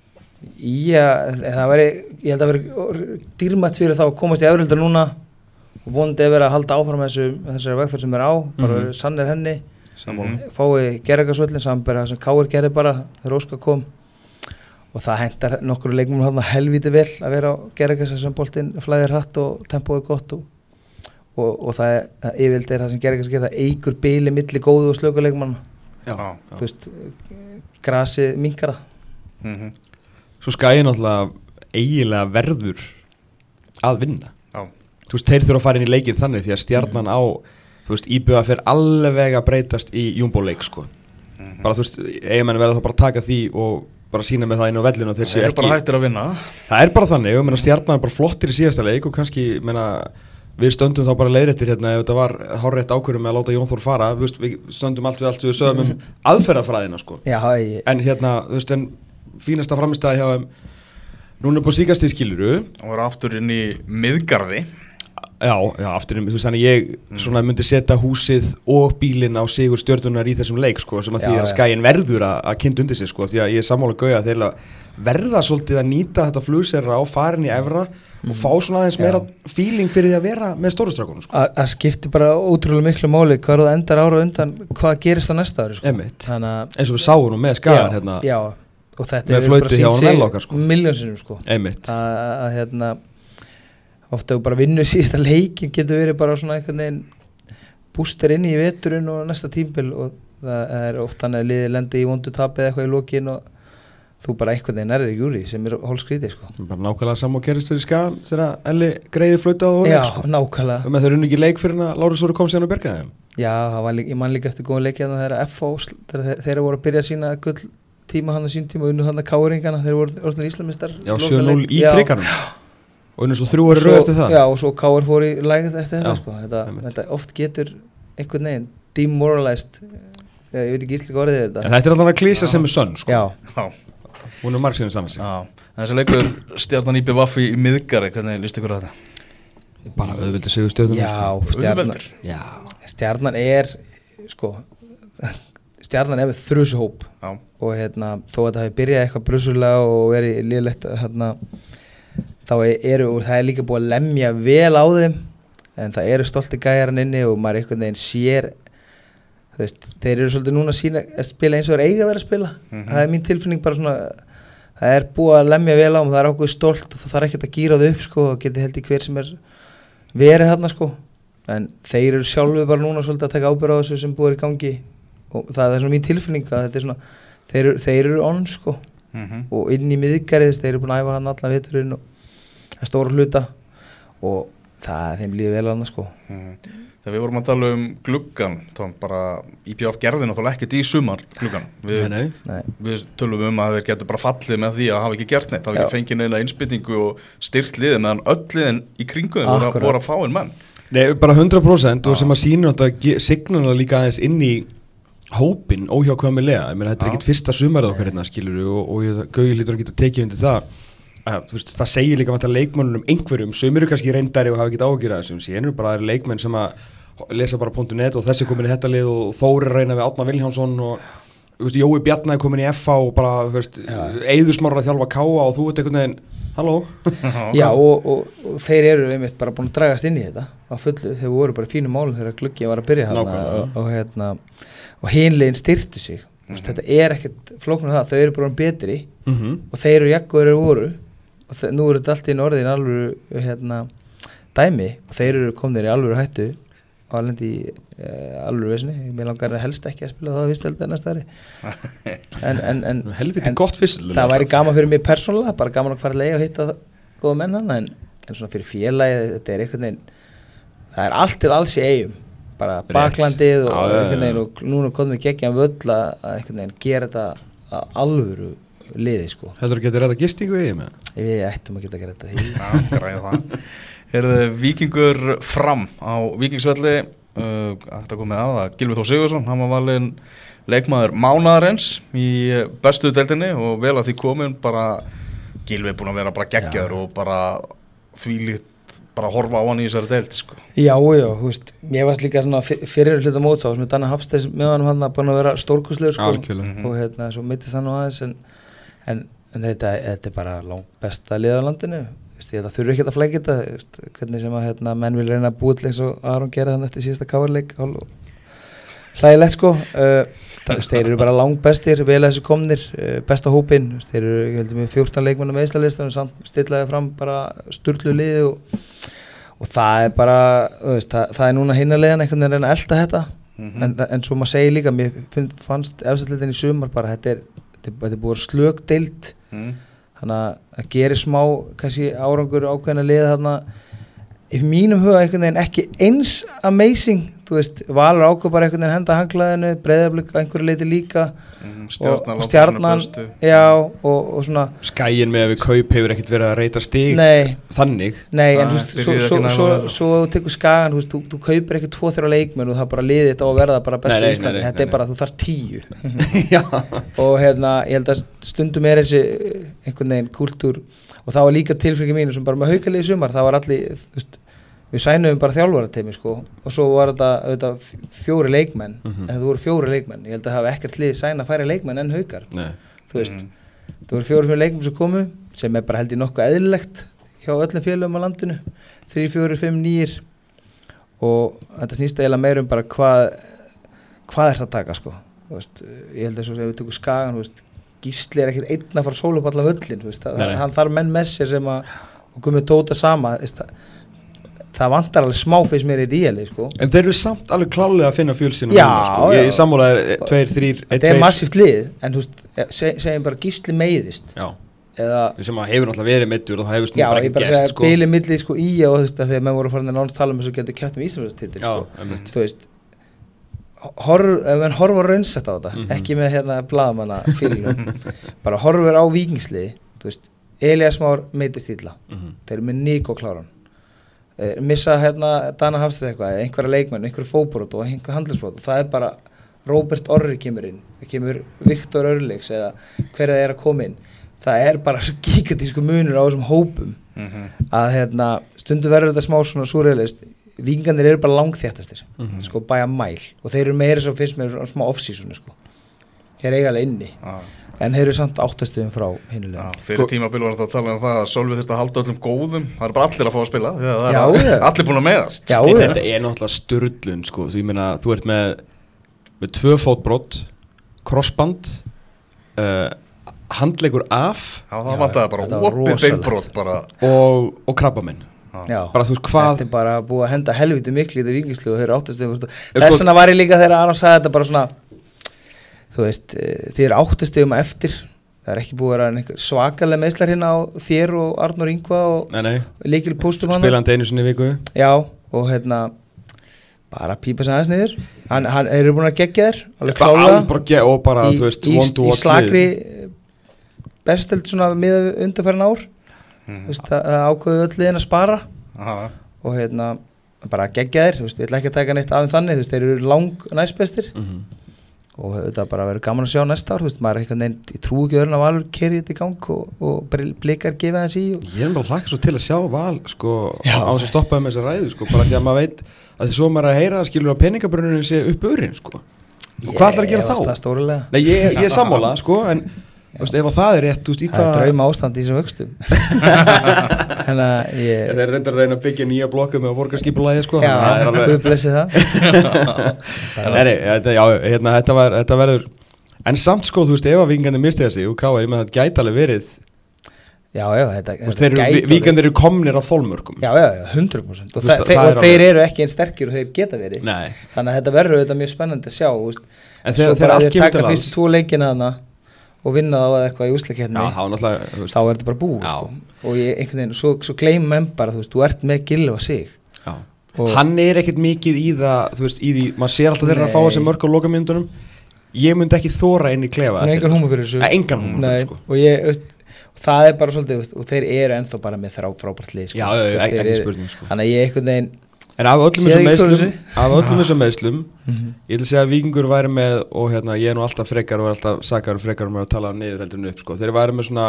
í að það veri, ég held að veri dýrmætt fyrir þá að komast í efri hlutan núna og vonandi að vera að halda áfram þessu, þessari vegferð sem er á, bara mm-hmm. sannir henni mm-hmm. fái Gerðagasvöllin samanbera það sem K R gerði bara þegar Óskar kom og það hentar nokkru leikmum hann helvíti vel að vera á Gerðagas sem boltinn flæðir hratt og tempóið gott og, og, og það er, yfirleitt er það sem Gerðagas gerði það eigur bíli milli góðu og slöku leikmann þú veist, grasið minkara mm-hmm. Svo Skaginn náttúrulega eiginlega verður að vinna Þú veist, þeir þurfa að fara inn í leikið þannig því að stjarnan á, þú veist, I B V fer alveg að breytast í jumbo-leik, sko. Mm-hmm. Bara, þú veist, eigamenn verða þá bara að taka því og bara sína með það inn á vellinu og þeir sé ekki... Það er bara hættir að vinna. Það er bara þannig, ég meina stjarnan er bara flottir í síðasta leik og kannski, meina, við stöndum þá bara leiðréttir hérna ef þetta var hárrétt ákvörðum með að láta Jón Þór fara, þú veist, við stöndum allt við allt við sögum um aðferðafræðina, sko. Já, ég... En hérna, þú veist, en fínasta framistæði hjá þeim, núna upp á síkastíð skiluru. Og var aftur inn í miðgarði. Já, já, aftur, þú veist, þannig ég svona myndi setja húsið og bílinn á sigur stjörnunar í þessum leik, sko, sem að já, því að ja. Skaginn verður að, að kynna undir sig, sko, því að ég er sammála Gauja að þeir verða svolítið að nýta þetta flugserra á farin í efra mm. og fá svona aðeins meira feeling fyrir því að vera með stórustrákunum, sko. Það skiptir bara ótrúlega miklu máli hvað þú endar ára undan, hvað gerist á næsta ári, sko. Emitt, eins og við sáum nú með Skaginn, hérna, já, og þetta með flöyti hjá Nellokkar, sko. Miljónsinnum, sko. Emitt. Að, hérna, ofta og bara vinnu síðasta leikin getur verið bara svona einhvern veginn búster inn í veturinn og næsta tímbil og það er ofta hann að liði lendi í vondu tapið eitthvað í lokin og þú bara einhvern veginn er ekki úr í sem er hálfskrítið sko. Bara nákvæmlega saman og gerist fyrir Skagan þegar Elli greiði flauta á Já, sko. nákvæmlega og með þeir unni ekki leik fyrir að Lárus Orri kom síðan og bergaði þeim Já, það var líka, ég man líka eftir góðan leik hérna þegar F O, þegar þeir voru að byrja sína gull tíma hann að sín tíma og unnu hann að káringana þeir voru orðnir íslamistar Já, sjö núll í kriganum og unnu svo þrjú orði rauð eftir það Já, og svo Káur fór í lægð eftir þetta sko. þetta, þetta oft getur einhvern veginn demoralized ég veit ekki íslenska orðið þetta en þetta er alltaf að klísa sem er sönn sko. Já. Hún er marg sinni saman sig Þessi leikur Stjarnan í B V í miðgari, hvernig líst ykkur á þetta? Bara auðvöldur sigur Stjarnan Já, Stjarnan, Já. Stjarnan er sko Stjarnan er með þrjusuhóp og hérna, þó að það hefur byrjað eitthvað brösulega og verið lélegt hérna, þá eru, og það er líka búið að lemja vel á þeim en það eru stolti gæjaran inni og maður einhvern veginn sér þú veist, þeir eru svolítið núna að, sína, að spila eins og þeir eiga að vera að spila mm-hmm. það er mín tilfinning bara svona það er búið að lemja vel á þeim, það er ákveð stolt og það þarf ekkert að gíra þau upp sko og geti held í hver sem er verið þarna sko en þeir eru sjálfu bara núna svolítið að taka ábyrgð á þessu sem búið í gangi og það er svona mín tilfinning að þetta er svona þeir eru, þeir eru on sko mm-hmm. og inn í miðgarið þeir eru búin að æfa hann allan veturinn og það er stóra hluta og það þeim líður vel annað sko mm. Þegar við vorum að tala um gluggan Tom, bara I B F gerði náttúrulega ekkert í sumar gluggan við, nei, nei. við tölum um að þeir getur bara fallið með því að hafa ekki gert neitt hafa ekki fengið neina innspýtingu og styrt liðið meðan öll liðin í kringu þeim voru, voru að fá einn menn Nei, bara hundra prósent og sem að sína þetta signuna líka aðeins inn í hópin óhjákvæmilega, ég meina þetta er ekkert fyrsta sumarið okkar hérna skilur og, og, og Gauji lítur að geta tekið undir það að, veist, það segir líka að leikmönnum einhverjum sem eru kannski reyndari og hafa ekkert ágjur að þessum síðan eru bara leikmenn sem að lesa bara punktur net og þessi komin í þetta lið og Þóri reyna við Árna Vilhjálmsson og veist, Jói Bjarnæði komin í F A og bara Eiður Smára að þjálfa K A og þú ert einhvern veginn halló Já og, og, og þeir eru einmitt bara búin að dragast inn í þetta á fullu, þeir voru bara í fínum málum þegar gluggi var að byrja þarna og, og hérna og hinlegin styrtu sig mm -hmm. þetta er ekkert flóknar það, þau eru bara betri mm -hmm. og þeir eru jakkur eru voru og þe- nú eru þetta allt í norðin alvöru hérna dæmi og þeir eru komnir í alvöru hættu og alveg í uh, alvöru vesni mér langar helst ekki að spila það fyrst heldur næsta ári en, en, en, helviti gott fyrst það væri gaman fyrir mig persónulega bara gaman að fara að leiða og hitta góða menn hann en, en svona fyrir félagið þetta er einhvern veginn það er allt til alls í eigum bara baklandið og, já, einhvern veginn og núna komum við geggjan völl að einhvern veginn gera þetta að alvöru liði sko Heldur þú getur þetta gistingu í eigum? Við ættum að geta að gera þetta Já, græða það Er þið Víkingur Fram á Víkingsvelli uh, Þetta komið að það Gylfi Þór Sigurðsson, hann var valinn leikmaður mánaðarins í bestu deildinni og vel að því komin bara Gylfi er búin að vera bara geggjaður og bara þvílíkt bara að horfa á hann í þessari deild sko. Já, já, þú veist, mér varst líka svona fyrir hluta mótsá sem Danna Hafsteins með hann hann búin að vera stórkostlegur sko mm-hmm. og hérna, svo mittist hann á aðeins en, en, en þetta, þetta er bara langt besta lið á landinu það þurfi ekki að flækja þetta hvernig sem að hérna, menn vil reyna að búið til eins og Aron gera þannig eftir síðasta káarleik hlægilegt sko uh, það, þeir eru bara langt bestir vel að þessu komnir, uh, besta hópin þeir eru, ég heldur með fjórtán leikmenn á meðslalistan og stillaði fram bara sturlu liði og, og það er bara veist, það, það er núna hinarlegan einhvern veginn að reyna að elta þetta mm-hmm. en, en svo maður segir líka mér finn, fannst efstallitin í sumar bara þetta er, þetta er, þetta er búið slög deild mm. þannig að það gerir smá kannski árangur ákveðna liða þarna í mínum huga einhvern veginn ekki eins amazing þú veist, Valur ákvað bara einhvern veginn henda hanglaðinu, Breiðablik að einhverju leiti líka mm, stjarnan, og stjarnan já, og, og svona Skæin með að við kaup hefur ekkert verið að reyta stig nei, þannig nei, en þú veist, svo, svo, svo, svo þú tekur Skagan, þú veist, þú, þú kaupir ekki tvo þrjá leikmenn og það bara liðið þetta á að verða bara bestu í Íslandi, þetta nei, er bara, nei. Þú þarf tíu og hérna, ég held að stundum er þessi einhvern veginn kultúr og það var líka tilfengi mínu sem bara með Haukalið í sumar, það var allir, þú veist við sænuðum bara þjálfarateimi sko og svo var þetta auðvitað fjóri leikmenn mm-hmm. en það voru fjóri leikmenn, ég held að hafa ekkert lið sæna færi leikmenn en Haukar Nei. þú veist, mm. það voru fjóri fjóri leikmenn sem komu sem er bara held ég nokkuð eðlilegt hjá öllum félögum á landinu þrjú, fjóri, fimm, nýr og þetta snýst eiginlega meira um bara hvað hvað er það að taka sko þú veist, ég held að svo sem við tökum Skagan þú veist, Gísli er ekkert einn að fara að sóla upp allan völlin þú veist, það, hann þarf menn með sér sem að og komið tóta sama þú veist, það vantar alveg smá fyrst mér í díali sko. En þeir eru samt alveg klálega að finna fjölsina já, sko. Ég, ég sammálaði tveir, þrýr þetta er massíft lið en þú veist, seg, segjum bara Gísli meiðist já eða sem að hefur náttúrulega verið meiddur og það hefur já, bara ekki gest sko. Já, ég bara segja bíli milli sko í og þú veist að þegar menn voru farin að nánast tala um þess að geta kæft um Íslandsmeistaratitill sko. Þú veist horf, ef menn horfur raunsætt á þetta mm-hmm. ekki með hérna blaðamanna fílingum bara horfur á Víkingsliði þú veist, Elías Már meiddist illa mm-hmm. þeir eru með Níko kláran þeir missa hérna Dana Hafstæð eitthvað einhverja leikmenn, einhverja fótbrot og einhverja handlisbrot og það er bara Róbert Orri kemur inn það kemur Viktor Örlygs eða hverja er að koma inn það er bara svo gigantísku munur á þessum hópum mm-hmm. að hérna stundu verður þetta smá svona súrrealist Víkingarnir eru bara langþéttastir mm-hmm. sko bæja mæl og þeir eru meira svo fyrst með smá off-season sko þeir eiga alveg inni ah. en þeir eru samt áttastuðum frá hinulega ah, fyrir tímabil var þetta að tala um það að Sölvi þurfti að halda öllum góðum það er bara allir að fá að spila það er já, að, allir búin að meðast já, þetta er náttúrulega sturlun sko þú, ég meina, þú ert með með tvö fótbrot crossband uh, handleggur af já, það vantaði bara opið beinbrot bara og, og krabbaminn já, bara þú veist hvað þetta er bara búið að henda helviti miklu í þetta Víkingsliði og þeir eru áttastegum þess vegna var ég líka þegar Aron sagði þetta bara svona þú veist, þið eru áttastegum eftir það er ekki búið að vera svakalega meðslar hérna á þér og Arnór Ingva og líkil póstum hann spilandi einu sinni viku já, og hérna bara pípa sig aðeins niður hann, hann eru búin að gegja þér alveg klálega og bara, í, þú veist, í, í slagri bestelt svona með undanfærin ár mm. veist, það, það ákveðu öll liðin að spara aha. Og hérna bara gegja þér, ég ætla ekki að taka neitt af þeim þannig, þú veist, þeir eru lang næstbestir mm-hmm. og þetta bara verður gaman að sjá næsta ár, þú veist, maður er eitthvað nefnt ég trú ekki öðrun að Valur keri þetta í gang og, og blikar gefa þessi og... Ég er bara hlakka svo til að sjá Val sko, á þess að stoppa með þessa ræðu sko, bara því að maður veit að því svo maður að heyra skilur að peningabrunnin sé upp örin sko. Og hvað ætlar að gera þá? Nei, ég, ég er sammála sko, en þú veist, ef það er rétt, þú veist, í hvað... Það er drauma ástand í þessum vöxtum. Þannig að ég... Þeir er reyndar að reyna að byggja nýja blokku með borgarskipulagið, sko. Já, Guð blessi það. Nei, þetta, já, hérna, þetta, var, þetta verður... En samt, sko, þú veist, ef að Víkingarnir mistiða sig, og K R, ég með það gæti alveg verið... Já, já, þetta... Þú veist, þeir, Víkingarnir eru komnir á þolmörkum. Já, já, já, hundrað prósent. Og, veist, þeir, og þeir eru ekki einn sterkir og þeir geta verið. Nei. Þannig að þetta verður þetta mjög spennandi að sjá, þú veist. En þegar þeir allt kemur til alls... Tvo leikina þarna og vinna þá eða eitthvað í úrslitakeppni þá er þetta bara búið sko. Og ég, einhvern veginn, svo, svo gleymum menn bara þú veist, þú ert með Gylfa sig hann er ekkert mikið í það þú veist, í því, maður sér alltaf þeirra að fá þessi mörk á lokamyndunum, ég myndi ekki þóra inn í klefa engan húmur fyrir þessu engan húmur fyrir sko. Og ég, veist, það er bara svolítið, veist, og þeir eru ennþá bara með þrá, frábært lið sko. Já, já, já, ekki spurning sko. Þannig að ég einhvern veginn en af öllum þessum meðslum af öllum þessum meðslum mm-hmm. ég vil segja að Víkingur væri með og hérna ég er nú alltaf frekar og er alltaf sakar og frekar um að tala niður heldur en upp sko. Þeir væri með svona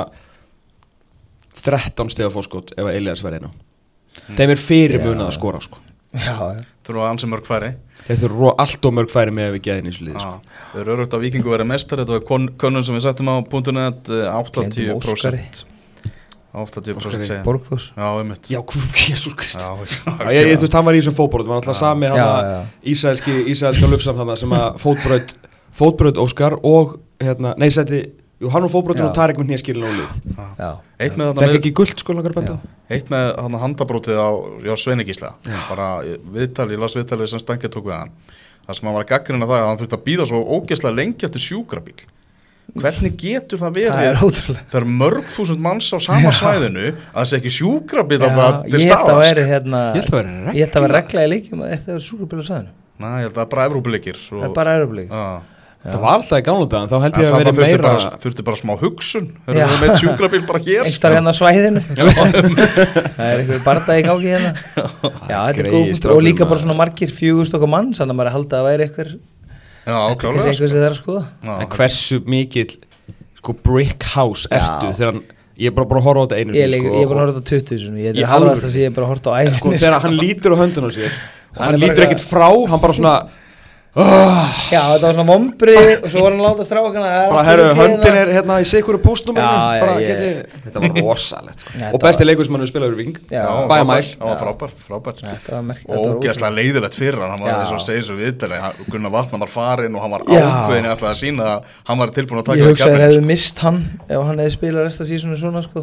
þrettán stiga fórskot ef að Elias væri einu mm. þeim er fyrir munað að skora sko. Já, þú eru ansi mörg færi þeir eru allt og mörg færi með ef við geðin í þessu liði sko. Þeir eru örugt að Víkingur væri mestar þetta var könnun sem við settum á punktunett áttatíu prósent áttatíu prósent segja Borgþórs já, einmitt já, Jesús Krist já, já, ég, þú veist, hann var í þessum fótbrot það var alltaf sami hann ísraelski ísraelska lufsam hann sem að fótbrot fótbrot Óskar og hérna, nei, seti jú, hann og fótbrotin og Tarek með hnjaskilin og lið já, eitt með þetta fekk ekki guld sko langar benda eitt með hann handabrótið á, á Sveini Gísla bara viðtali, ég las viðtalið sem Stange tók við hann það sem hann var að gaggrina það að hann þurfti að bíða svo ógeðslega lengi eftir sjúkrabíl hvernig getur það verið það er, það er mörg þúsund manns á sama já. Svæðinu að það sé ekki sjúkrabíl til staðast hérna, ég held að vera regla í leikjum að þetta er sjúkrabíl á svæðinu næ, ég held að það er bara Evrópuleikir það er bara Evrópuleikir það var alltaf í gamla dagann, þá held ég að vera meira bara, þurfti bara smá hugsun þeir eru með sjúkrabíl bara hér einstar hérna á svæðinu það er einhverju bardaði í gangi hérna já, þetta er góð og líka bara svona margir fjögust okkar mann þannig að maður haldi að það væri einhver já, klálega sko. En hversu mikill sko brick house ertu þegar hann, ég er bara bara að horfa á þetta einu ég, sko, ég er bara að horfa á þetta tuttugu sinni ég er halvast að sé ég er bara að horfa á æfni sko, þegar hann lítur á höndun á sér og hann lítur ekkert frá, hann bara svona Oh. Já, þetta var svona vombri og svo var hann láta strákana bara herru, höndin er hérna í sikuru póstnúmerinu bara ég... geti, þetta var rosalegt sko. og besti leikur sem hann hefur spilað úr Víking bæja mæl það var frábær, frábær og ógeðslega leiðilegt fyrir hann hann var eins og segið svo viðtali Gunnar Vatnar var farinn og hann var ákveðin alltaf að sína að hann var tilbúin að taka ég hugsa að það hefði mist hann ef hann hefði spilað resta sísonu svona sko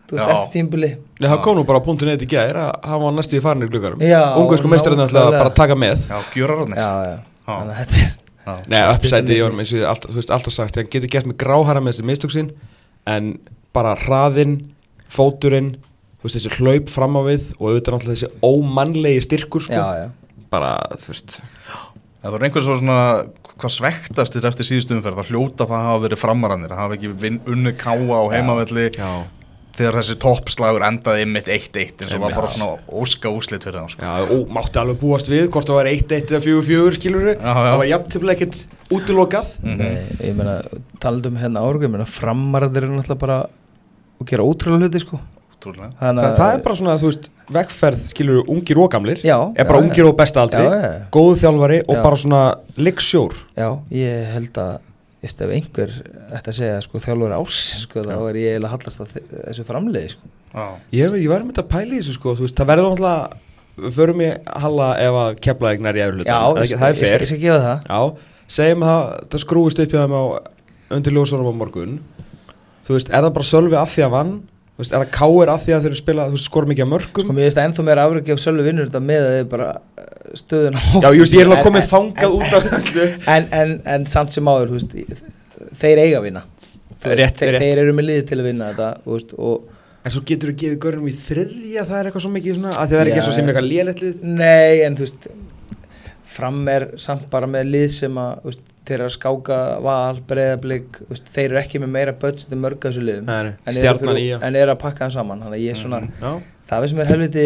þú veist, eftir tímbili. Já, það kom nú bara á punktu net í gær að hafa hann næstu í farinir gluggarum. Ungversku meistarinn ætlaði bara að taka með. Já, gjörararnir. Já, já, þannig að þetta er... Nei, uppsætið í orðum eins og alltaf, þú veist, alltaf sagt, hann getur gert með gráhara með þessi mistöksinn, en bara hraðinn, fóturinn, þú veist, þessi hlaup fram á við og auðvitað náttúrulega þessi ómannlegi styrkur, sko. Já, já. Bara, þú veist... Það var einhvern svona, hvað svektastir eftir síðustu umferð, það hljóta það hafa verið framarannir, það hafa ekki vinn, unni káa á heimavelli, þegar þessi toppslagur endaði einmitt eitt eitt, eins og var bara svona óska úslit fyrir það. Sko. Já, og mátti alveg búast við, hvort það var eitt eitt eða fjögur fjögur, skilur við, það var jafntefnilega ekkert útilokað. Mm-hmm. Nei, ég meina, talandum hérna ára, ég meina, framarannir er náttúrulega bara að gera ótrúlega hluti, sko. Þannig, það, það er bara svona, þú veist, vegferð, skilur, ungir og gamlir, já, er bara já, ungir og besta aldri, já, já. Góðu þjálfari og já. Bara svona liggsjór. Já, ég held að, veist, ef einhver ætti að segja, sko, þjálfari ársins, sko, þá er ég eiginlega hallast að þessu framleiði, sko. Já. Ég, ég var með þetta pæli í þessu, sko, þú veist, það verður náttúrulega, við förum í Halla ef að Keflavík nær í efri hluta. Já, það er fair. Ég skal gefa það. Já, segjum að það skrúist upp hjá þeim á undir ljósunum á morgun. Þú veist, er það bara Sölvi af því að vann? Þú veist, er það káir af því að þeir spila, þú veist, skor mikið að mörgum? Sko, mér veist að ennþá meira afreki af Sölvi vinnur þetta með að þið bara stöðuna á. Já, ég veist, ég er alveg komið þangað út af þetta. En, en, en samt sem áður, þú veist, þeir eiga að vinna. Veist, rétt, þeir, rétt. þeir eru með liði til að vinna þetta, þú veist, og... En svo getur þú gefið görnum í þriðja, það er eitthvað svo mikið svona, að það er ekki eins og sem eitthvað lélegt lið? Nei, en þú veist, Fram er samt bara með lið sem að, þú veist, þeir eru að skáka Val, Breiðablik, þú veist, þeir eru ekki með meira budget en mörg af þessu liðum. Nei, en, Stjarnan eru, í, já. en eru að pakka þeim saman, þannig að ég er svona, mm, það er sem er helviti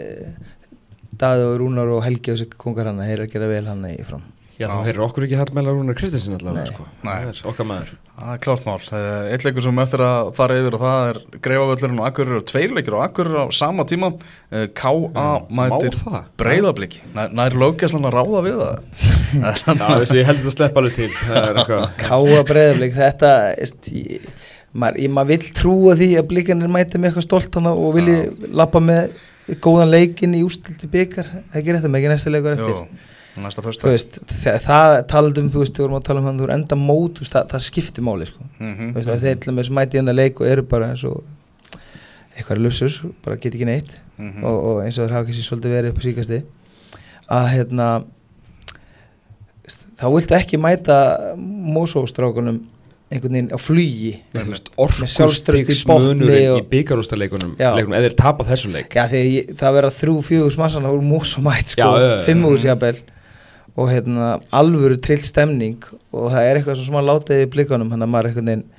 Daði og Rúnar og Helgi og þessi kongar hann, þeir eru að gera vel hann í Fram. Já, þá heyrir okkur ekki Hallmæla Rúnar Kristinsson allavega, Nei. sko. Nei. Það er okkar maður. Það er klárt mál. Eitt leikur sem eftir að fara yfir og það er Greifavöllurinn og Akureyri og tveir leikir á Akureyri á sama tíma. K A mætir Breiðablik. Nær, nær löggæslan að ráða við það? Já, þessi, ég held að sleppa alveg til. Það er eitthvað. K A Breiðablik, þetta, veist, ég, maður, ég, maður vill trúa því að blikarnir mæti með eitthvað stolt hana og vilji lappa með góðan leikinn í úrstilti bikar. Það ekki rétt að með ekki næsta leikur eftir. Jú. Næsta þú veist, það, það talað um, þú veist, við vorum að tala um hann, þú er enda mót, veist, það, það skiptir máli, sko. Mm-hmm. Þú veist, að þeir til og með smæti í enda leik og eru bara eins og eitthvað lusur, bara get ekki neitt mm-hmm. og, og eins og þeir hafa ekki svolítið verið upp á síkasti að, hérna, þá viltu ekki mæta Mosóstrákunum einhvern veginn á flugi orkustigsmunurinn í byggarústaleikunum eða þeir tapa þessu leik já, því það verða þrjú, fjögur smassana úr Mosómætt, sko, fimm úr sjabel og hérna alvöru trill stemning og það er eitthvað sem að láta í blikunum, hann að maður einhvern veginn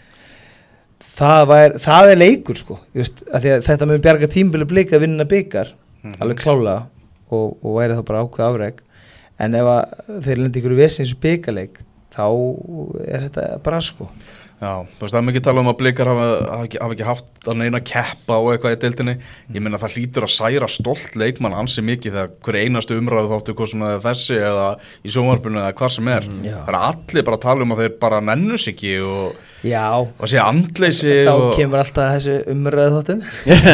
það, var, það er leikur, sko, just, að að þetta mun bjarga tímabili blika að vinna byggar mm-hmm. alveg klálega og, og væri þá bara ákveð afreg en ef að þeir lendi ykkur í vesins byggarleik þá er þetta bara, sko. Já, þú veist, það er mikið tala um að blikar hafa, hafa, ekki, hafa ekki haft að neina keppa og eitthvað í deildinni. Ég meina það hlýtur að særa stolt leikmann ansi mikið þegar hver einastu umræðu þáttu hvað sem er þessi eða í sjónvarpinu eða hvað sem er. Mm, það er allir bara að tala um að þeir bara nennus ekki og, og sé andleysi. Þá og... kemur alltaf þessi umræðu þáttum.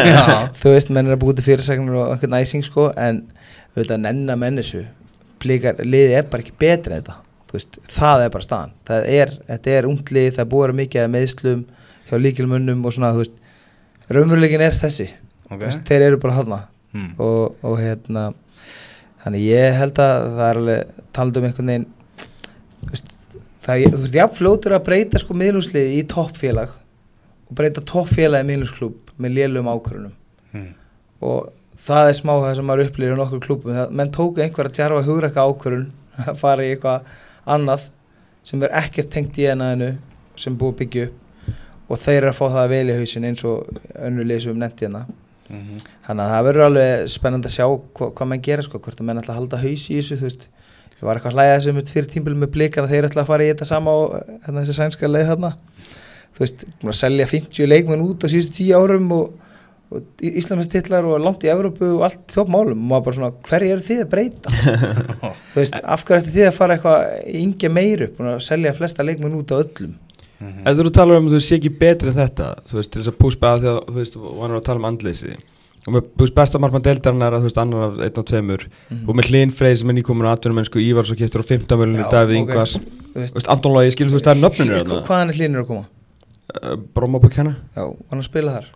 Þú veist, menn er að búið til fyrirsagnir og einhvern æsing, sko, en auðvitað nenna mennisu. Blikar, liðið er bara ekki betri en þetta. Veist, það er bara staðan, það er, þetta er unglið, það er búið mikið að meðslum hjá líkilmönnum og svona, þú veist, raunveruleikin er þessi, okay. veist, þeir eru bara þarna hmm. og, og hérna, þannig ég held að það er alveg talað um einhvern veginn, veist, það er, þú veist, ég fljótur að breyta sko miðlungslið í toppfélag og breyta toppfélag í miðlungsklúb með lélum ákvörunum hmm. og það er smá það sem maður upplýður á nokkur klúbum, það, menn tóku einhver að djarfa hugrakka ákvörun að fara í eitthvað annað sem er ekkert tengt í enaðinu sem búið að byggja upp og þeir eru að fá það að velja hausin eins og önnur lið sem við nefndi hérna mm-hmm. þannig að það verður alveg spennandi að sjá hva, hvað menn gera, sko, hvort að menn ætla að halda haus í þessu, þú veist, ég var eitthvað að hlæða þessu með fyrir tímbil með blikana, þeir ætla að fara í þetta sama og hérna, þessi sænska leið þarna þú veist, að selja fimmtíu leikmenn út á síðustu tíu árum og og Íslandsmeistartitlar og langt í Evrópu og allt toppmálum og maður bara svona, hverju eru þið að breyta? Þú veist, af hverju ætti þið að fara eitthvað yngja meiru, búin að selja flesta leikmenn út á öllum? Mm-hmm. Ef þú talar um að þú sé ekki betri þetta, þú veist, til þess að púspa að því að, þú veist, og hann er að tala um andleysi og með púst besta markmann deildarinn er að, þú veist, annar af einn og tveimur mm-hmm. og með Hlyn Freyr sem er nýkomin á atvinnumennsku, Ívar svo keyptur á fimmtán miljónir, Davíð Ingvars, þú veist, Anton Logi, skilur þú veist, það er nöfninu þarna. Hvaðan er Hlynur að koma? Uh, Brómabúk hérna? Já, hann að spila þar.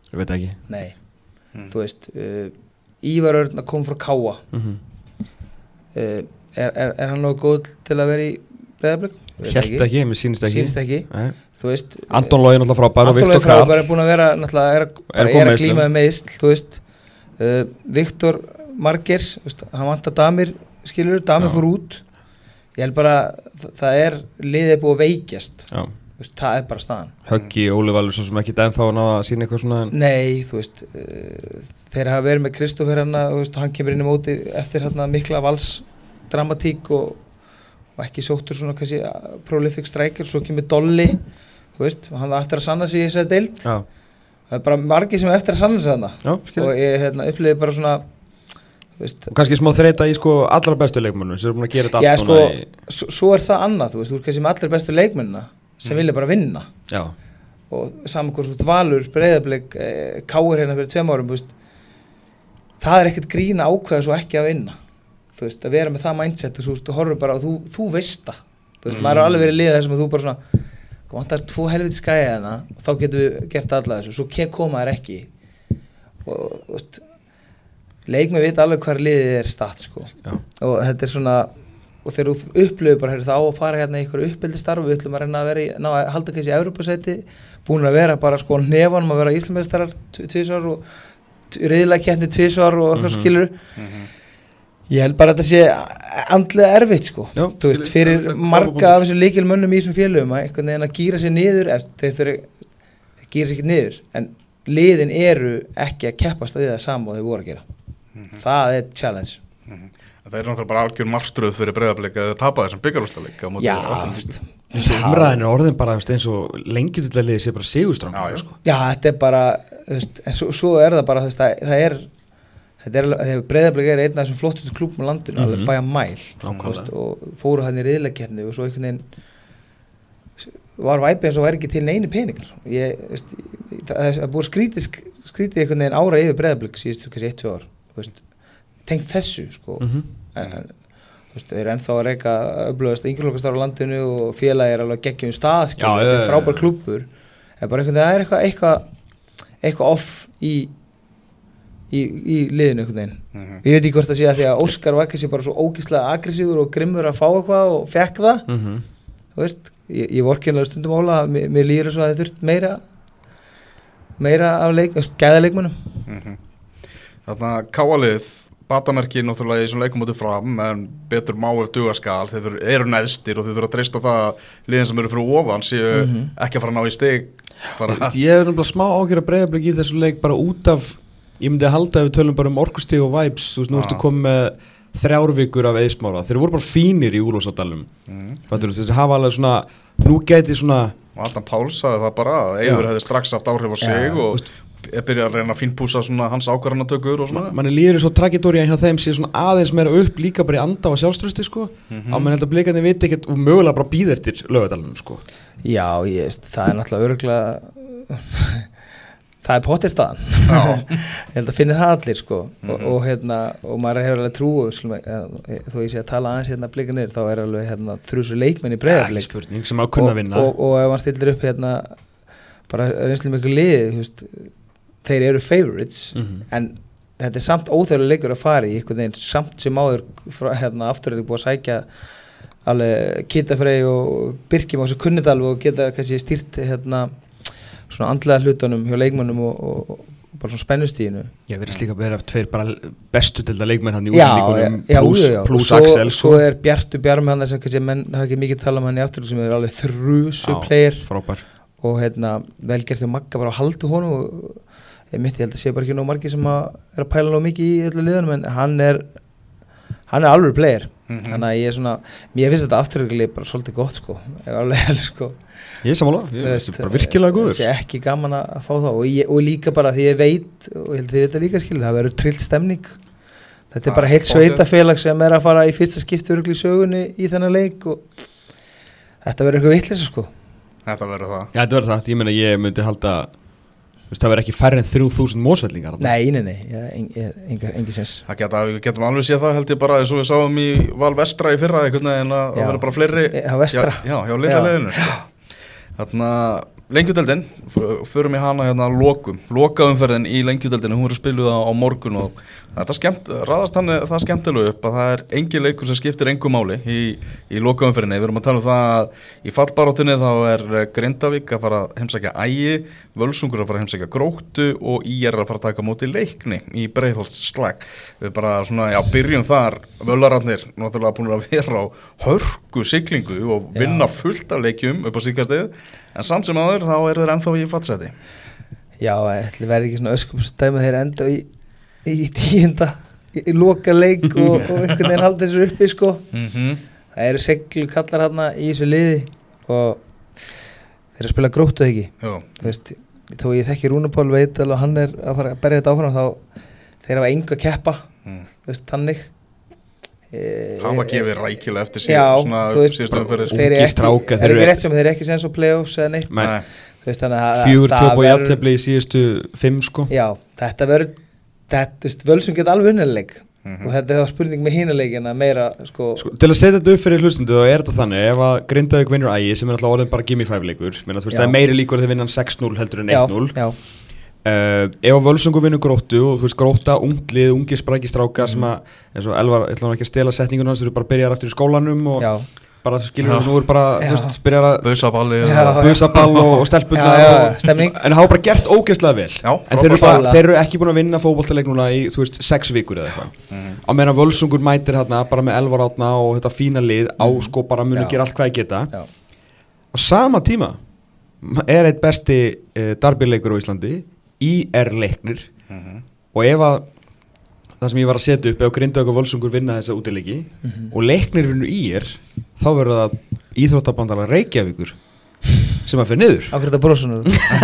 Ég veit ekki. Nei, mm. þú veist, uh, Ívar Örn að koma frá Káa. Mm-hmm. Uh, er, er, er hann nógu góð til að vera í Breiðablik? Helt ekki, mér sýnist ekki. Sýnist ekki, Nei. þú veist. Anton Logi náttúrulega frábær og Viktor Karl. Anton Logi frábær er búin að vera, náttúrulega, er, er, er að glíma með meðsl, þú veist. Uh, Viktor Margers, veist, hann vantar Damir, skilur, Damir fór út. Ég held bara, það, það er liðið búið að veikjast. Já. Veist, það er bara staðan. Höggi, Óli Valur svo sem ekki dæm þá að sína eitthvað svona. Nei, þú veist, uh, þeir hafa verið með Kristófer hérna, þú veist, hann kemur inn í móti eftir hérna mikla valsdramatík og, og ekki sóttur svona kannski prolific striker, svo kemur Dolly, þú veist, hann var eftir að sanna sig í þessari deild. Já. Það er bara margir sem er eftir að sanna sig þarna. Já, skilur. Og ég hérna upplifði bara svona, þú veist. Og kannski smá þreita í sko allra bestu leikmönnum sem eru búin að gera þetta allt. Já, sko, í... svo, svo er það annað, þú veist, þú er kannski með allra bestu leikmennina sem mm. vilja bara vinna. Já. Og saman hvort þú Valur, Breiðablik, eh, Káir hérna fyrir tveim árum, þú veist, það er ekkert grína ákveða svo ekki að vinna. Þú veist, að vera með það mindset og þú veist, þú horfur bara og þú, þú veist það. Þú veist, mm. maður er alveg verið liðið þessum að þú bara svona, vantar tvo helviti skæja þarna og þá getum við gert alla þessu, svo koma þær ekki. Og, þú veist, leikmenn vita alveg hvar liðið er statt, sko. Já. Og þetta er svona, og þegar þú upplifir bara þá að fara hérna í einhverju uppbyldistarf, við ætlum að reyna að vera í, ná að halda kannski í Evrópusæti, búin að vera bara sko nefanum að vera Íslandsmeistarar tvisvar og riðlakeppni tvisvar og eitthvað mm-hmm. skilur. Mm-hmm. Ég held bara að þetta sé andlega erfitt sko. Já, þú veist, fyrir skil, marga af þessum lykilmönnum í þessum félögum að einhvern veginn að gíra sér niður, þeir þurfa að gíra sér ekki niður, en liðin eru ekki að keppast að því það sama og þeir voru að gera. Mm-hmm. Það er challenge. Mm-hmm. Það er náttúrulega bara algjör markströð fyrir Breiðablik að tapa þessum byggarúrslaleik á móti. Já, umræðin er orðin bara eins og lengjutillaliðið sé bara sigurstrang. Já, sko. Já, þetta er bara, þú veist, en svo, svo er það bara, þú veist, það, það er, þetta er, þegar Breiðablik er einn af þessum flottustu klúbum á landinu, mm-hmm. alveg bæja mæl, þú veist, og fóru hann í riðlakeppni og svo einhvern veginn var væpið eins og væri ekki til neini peningar. Ég, þú veist, það er búið skrítið, skrítið einhvern veginn ára yfir Breiðablik síðustu kannski eitt, tvö ár, þú veist, tengt þessu sko mm-hmm. en, en þú veist, þeir eru ennþá að reyka öflugast yngreflokkarstarf á landinu og félagi er alveg geggjum stað skilur, þetta er frábær klúbbur en bara einhvern veginn, það er eitthvað eitthvað eitthvað off í í, í liðinu einhvern veginn mm-hmm. ég veit ekki hvort að sé að því að Óskar var kannski bara svo ógeðslega aggressífur og grimmur að fá eitthvað og fekk það mm-hmm. þú veist, ég, ég vorkennilega stundum ála að mér, mér líður svo að þið þurft meira meira af leik, gæðaleikmönnum mm-hmm. Þarna káalið batamerki náttúrulega í svona leikum áttu fram en betur má ef duga skal þeir eru neðstir og þeir þurfa að treysta það að liðin sem eru fyrir ofan séu mm-hmm. ekki að fara að ná í stig bara... Ég er náttúrulega smá ágjör að Breiðablik í þessu leik bara út af ég myndi að halda ef við tölum bara um orkustig og vibes þú veist, nú ertu komið með þrjárvíkur af Eismára þeir voru bara fínir í Úlfarsadalum mm-hmm. fattur þú, þessi hafa alveg svona nú geti svona og Adam Páls sagði það bara að Eiður hefði strax haft áhrif á sig ja, og veist, ég byrja að reyna að fínpúsa svona hans ákvarðanatökur og svona. Man er líður svo tragedóri hjá þeim sé svona aðeins meira upp líka bara í anda og sjálfströsti sko. Mm-hmm. Á menn held að Blikarnir viti ekkert og mögulega bara býða eftir Laugardalnum sko. Já, ég veist, það er náttúrulega örugglega það er pottið staðan. Ég held að finna það allir sko mm-hmm. og, og hérna og maður hefur alveg trú þó ég sé að tala aðeins hérna Blikarnir þá er alveg hérna þrjúsu leikmenn í Breiðablik spurning sem á að kunna vinna. Og, og, og ef hann stillir upp hérna bara reynslu miklu lið, þú veist þeir eru favorites mm-hmm. en þetta er samt óþægilega leikur að fara í einhvern veginn samt sem áður frá, hérna aftur er þið búið að sækja alveg Kitafrey og Birkjum á þessu kunnidalvi og geta kannski stýrt hérna svona andlega hlutunum hjá leikmönnum og, og, og bara svona spennustíðinu. Ég verðist líka að vera tveir bara bestu til það leikmenn hann í útlíkunum plus, plus Axel. Svo er Bjartur Bjarmi hann sem kannski menn hafa ekki mikið tala um hann í aftur sem er alveg þrjusu player frábær og hérna velgert hjá Magga bara að halda honum og ég mitt ég held að sé bara ekki nóg margir sem að er að pæla nóg mikið í öllu liðunum en hann er hann er alveg player mm-hmm. þannig að ég er svona mér finnst þetta afturökuleik bara svolítið gott sko alveg, sko. Ég er sammála, ég veist bara virkilega góður það er ekki gaman að fá það og, ég, og líka bara því ég veit og ég held að þið veit að líka skilur það verður trillt stemning þetta er bara heilt sveitafélag sem er að fara í fyrsta skipti örugglega í sögunni í þennan leik og þetta verður eitthvað vitleysa sko þetta verður það já þetta verður það, ég meina ég myndi halda það verður ekki færri en þrjú þúsund mósvellingar Nei, nei, nei, ja, engi sens Það geta, við getum alveg séð það held ég bara eins og við sáum í Val Vestra í fyrra einhvern veginn að það verður bara fleiri Já, Vestra Já, já hjá litla leiðinu sko. Þarna Lengjudeildin, förum í hana hérna lokum, lokaumferðin í lengjudeildinu, hún er spiluð á morgun og þetta skemmt, raðast hann það skemmtilega upp að það er engin leikur sem skiptir engu máli í, í lokaumferðinni. Við erum að tala um það að í fallbaráttunni þá er Grindavík að fara að heimsækja Ægi, Völsungur að fara að heimsækja Gróttu og í er að fara að taka móti Leikni í Breiðholtsslag. Við bara svona, já, byrjum þar, Völararnir náttúrulega búin að vera á hörku siglingu og vinna fullt af leikjum upp á síðkastið. En samt sem aður þá eru þeir ennþá í fattsæti. Já, ætli verði ekki svona öskupstæmi þeir enda í, í tíunda í, í loka leik og, og einhvern veginn halda þessu uppi sko. Mm-hmm. Það eru seglu kallar hérna í þessu liði og þeir eru að spila Gróttu ekki. Jú. Þú veist, þó ég þekki Rúnar Pál veit alveg að hann er að fara að berja þetta áfram þá þeir hafa enga keppa, mm. þú veist, þannig. Hafa gefið rækilega eftir síðan svona síðustum fyrir ungi stráka þeir eru ekki rétt sem þeir eru ekki sem svo play-offs eða neitt Nei. Veist, fjögur töp og jafntefli í síðustu fimm sko já, þetta verður þetta, völsum geta alveg unnileik mm-hmm. og þetta er þá spurning með hínuleikina meira sko. Sko, til að setja þetta upp fyrir hlustundu þá er þetta þannig ef að Grindavík vinnur Ægi sem er alltaf orðin bara gimme five leikur menn að þú veist það er meiri líkur að þeir vinna sex núll heldur en eitt núll já, já. Uh, ef að Völsungur vinnur Gróttu og þú veist Gróta, unglið, ungi sprækistráka mm. sem að, eins og Elvar, ég ætla ekki að stela setningun hans, þú eru bara að byrja aftur í skólanum og já. Bara skilur þú, nú er bara, þú veist, byrjar að Busaballi Busaball og, og stelpunnar og, en það hafa bara gert ógeðslega vel já, en þeir eru, bara, þeir eru ekki búin að vinna fótboltaleik núna í, þú veist, sex vikur eða eitthvað mm. á meðan Völsungur mætir þarna bara með Elvar Árna og þetta fína lið á mm. sko bara muni gera allt hvað ég geta já. Á sama tíma er eitt besti uh, derbyleikur á Íslandi í er Leiknir mm-hmm. og ef að það sem ég var að setja upp ef Grindavík og Völsungur vinna þessa útileiki mm-hmm. og Leiknir vinnur í er þá verður það íþróttabandalag Reykjavíkur sem að fyrir niður Af hverju þetta brosunum?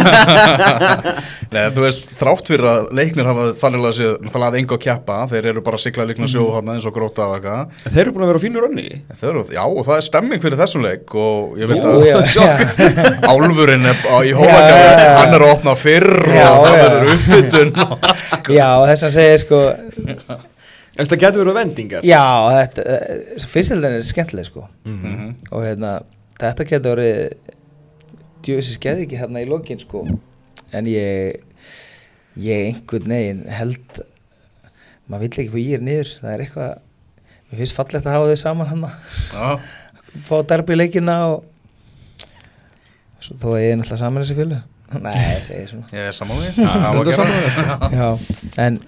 Nei, þú veist, þrátt fyrir að Leiknir hafa þannig að séu náttúrulega að enga keppa þeir eru bara að sigla líkna sjó mm. eins og Gróta og eitthvað Þeir eru búin að vera á fínu rönni Já, og það er stemming fyrir þessum leik og ég veit að já, já. Álfurinn er á, í Hólakaði hann er að opna fyrr já, og það verður uppbytun sko. Já, þess að segja sko En það getur verið vendingar Já, þetta, fyrstildin er skemmtileg sko mm-hmm. og hérna, þetta getur verið djöfisins geði ekki hérna í lokin sko en ég ég einhvern veginn held maður vill ekki fá ég er niður það er eitthvað, mér finnst fallegt að hafa þau saman hann ja. Fá derby leikina og svo þó að ég er náttúrulega saman þessi fjölu nei, ég segi svona ég er saman já, en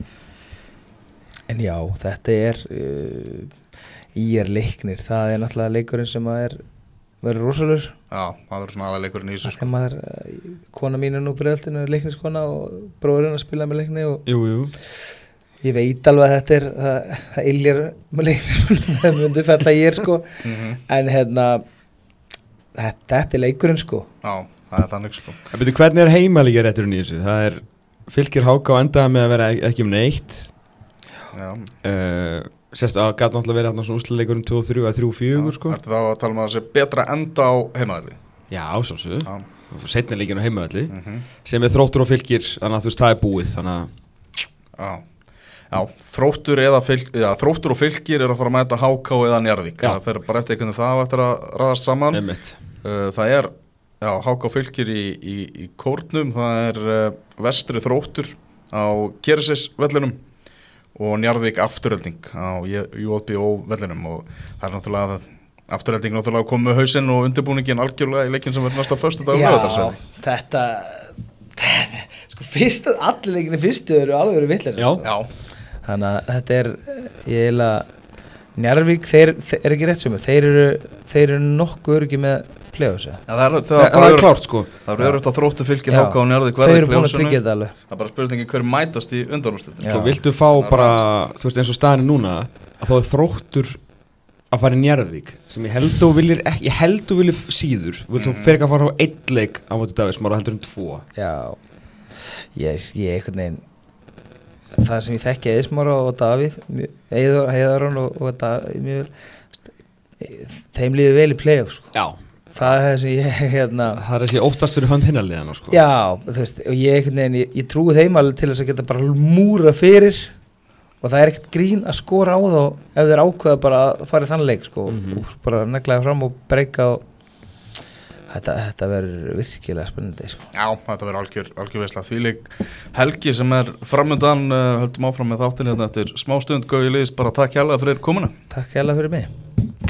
en já, þetta er uh, ég er Leiknir, það er náttúrulega leikurinn sem að er verður rosalur já, það verður svona aðaleikurinn í þessu þegar maður, kona mín er nú bregðaltinu leikniskona og bróðurinn að spila með leikni og jú, jú. Ég veit alveg að þetta er það, það iljar með leikniskona það myndi falla ég er sko mm-hmm. en hérna þetta, þetta er leikurinn sko já, það er þannig sko en byrju, hvernig er heimalíkja rétturinn í þessu? Það er Fylkir Háka á endaða með að vera ekki um neitt já uh, Sérst að gæti náttúrulega verið svona úrslitaleikurinn tvö og þrjú eða þrjú og fjögur sko. Ertu þá að tala um að það sé betra enda á heimavelli? Já, sjálfsögðu. Seinni leikinn á heimavelli mm-hmm. sem er Þróttur og Fylkir, þannig að þú veist það er búið þannig að Já, já Þróttur, eða fylk, já, Þróttur og Fylkir er að fara að mæta H K eða Njarðvík. Það fer bara eftir einhvern það eftir að raðast saman. Uh, það er já, H K Fylkir í, í, í kórnum, það er uh, vestri Þróttur á Kersisvellinum og Njarðvík afturhelding á J B O vellinum og það er náttúrulega afturhelding náttúrulega komið með hausinn og undirbúningin algjörlega í leikinn sem verður næsta föstudag Já, þetta, þetta sko fyrstu, allir leikinni fyrstu eru alveg verið vitleir Já, sko. já Þannig að þetta er ég eiginlega Njarðvík, þeir, þeir er ekki rétt sem þeir eru þeir eru nokkuð öryggi með play-offs. Ja, það er, það það, það er klárt sko. Það eru örugt að Þróttur Fylkir H K og Njarðvík verði í play-offsinu. Það er bara spurningi hver mætast í undanúrslitin. Svo viltu fá bara, þú veist eins og staðin núna, að þá er Þróttur að fara í Njarðvík sem ég held þú viljir ekki, ég held þú viljir síður. Þú vilt þú fyrir ekki að fara á einn leik á móti Davíðs Smára heldur um tvo. Já, ég, ég einhvern veginn, það sem ég þekki Eið Smára og Davíð, Heiðaron og, og Davíð, mjög, þeim líður vel í play-off sko. Já. Það er það sem ég, hérna... Það er þessi óttast fyrir hönd hinnarliðana, sko. Já, þú veist, og ég, einhvern veginn, ég, ég trúi þeim alveg til þess að geta bara múra fyrir og það er ekkert grín að skora á þá ef þeir ákveða bara að fara í þann leik, sko, mm-hmm. og bara neglaði fram og breyka og þetta, þetta verður virkilega spennandi sko. Já, þetta verður algjör, algjör veisla þvílík helgi sem er framöndan, uh, höldum áfram með þáttin hérna eftir smá stund. Gaui Lýðs, bara takk hérlega fyrir komuna. Takk hérlega fyrir mig.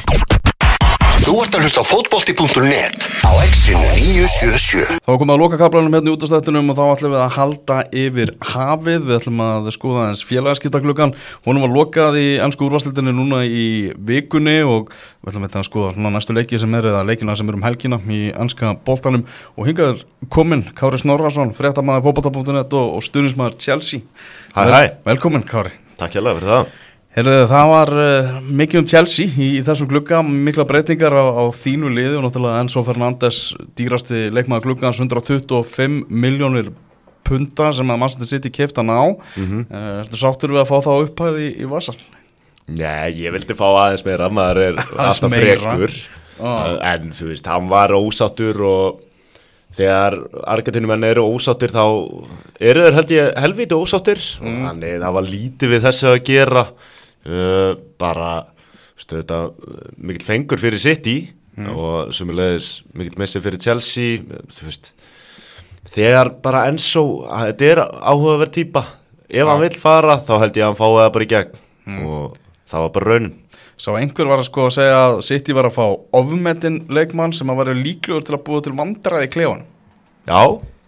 Þú ert að hlusta á fótbolti punktur net á Exinu níu sjö sjö. Þá komum við að lokakaflanum hérna í útastættinum og þá ætlum við að halda yfir hafið. Við ætlum að skoða eins félagaskiptagluggann. Honum var lokað í ensku úrvalsdeildinni núna í vikunni og við ætlum að skoða svona næstu leiki sem er eða leikina sem er um helgina í enska boltanum. Og hingað er kominn Kári Snorrason, fréttamaður fótbolta punktur net og, og stuðningsmaður Chelsea. Hæ, hæ. Velkominn Kári. Takk hérlega fyrir það. Heyrðu, það var uh, mikið um Chelsea í, í þessum glugga, mikla breytingar á, á þínu liði og náttúrulega Enzo Fernandes dýrasti leikmaður gluggans hundrað tuttugu og fimm milljónir punta sem að Manchester City keypti hann á. Mm-hmm. uh, Ertu sáttur við að fá það upphæð í, í vasan? Nei, ég vildi fá aðeins meira, maður er alltaf frekur ah. En þú veist, hann var ósáttur og þegar Argentínumenn eru ósáttir þá eru þeir held ég helvíti ósáttir mm. Þannig það var lítið við þessu að gera uh, bara stu, þetta, mikill fengur fyrir City mm. og sömulegis mikill missi fyrir Chelsea þú veist þegar bara Enzo, þetta er áhugaverð típa ef ah. hann vill fara þá held ég að hann fái það bara í gegn mm. og það var bara raunin. Sá einhver var að sko að segja að City var að fá ofmetinn leikmann sem að vera líklegur til að búa til vandræði í klefanum. Já,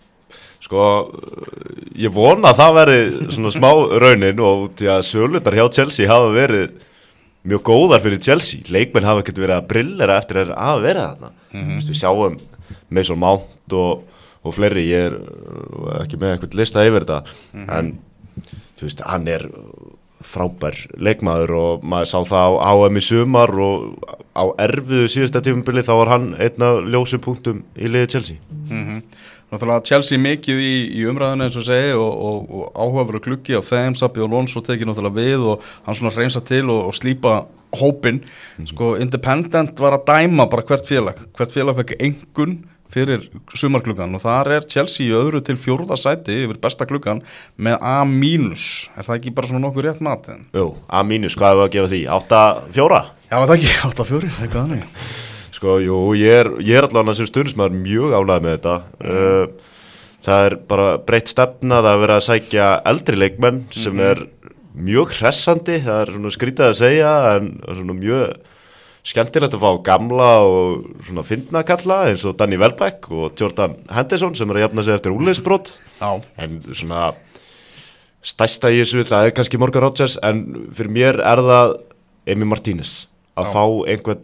sko ég vona að það verði svona smá raunin og því að sölutar hjá Chelsea hafa verið mjög góðar fyrir Chelsea. Leikmenn hafa ekkert verið að brillera eftir að hafa verið þarna. Mm-hmm. Þú veist, við sjáum Mason Mount og, og fleiri, ég er ekki með eitthvað lista yfir þetta, mm-hmm. en þú veist, hann er frábær leikmaður og maður sá það á H M í sumar og á erfiðu síðasta tímabili þá var hann einn af ljósum punktum í liði Chelsea. Mm-hmm. Náttúrulega Chelsea mikið í, í umræðinu eins og segi og, og, og áhugaverður klukki á þeim, Sabi Alonso tekið náttúrulega við og hann svona reynsa til og, og slípa hópin. Mm-hmm. Sko Independent var að dæma bara hvert félag, hvert félag fekk engun fyrir sumarklukkan og þar er Chelsea í öðru til fjórða sæti yfir besta klukkan með A mínus. Er það ekki bara svona nokkuð rétt mat? Jú, A mínus, hvað hefur að gefa því? átta fjóra? Já, það ekki, átta fjóri, eitthvað þannig. Sko, jú, ég er, ég er allavega sem stundismæður mjög ánægð með þetta. Mm. Það er bara breytt stefna, það er verið að sækja eldri leikmenn sem mm-hmm. er mjög hressandi, það er svona skrítið að segja en svona mjög skemmtilegt að fá gamla og svona fyndna kalla eins og Danny Welbeck og Jordan Henderson sem er að jafna sig eftir úrliðsbrot en svona stærsta í þessu, það er kannski Morgan Rodgers en fyrir mér er það Emi Martínez að Já. Fá einhvern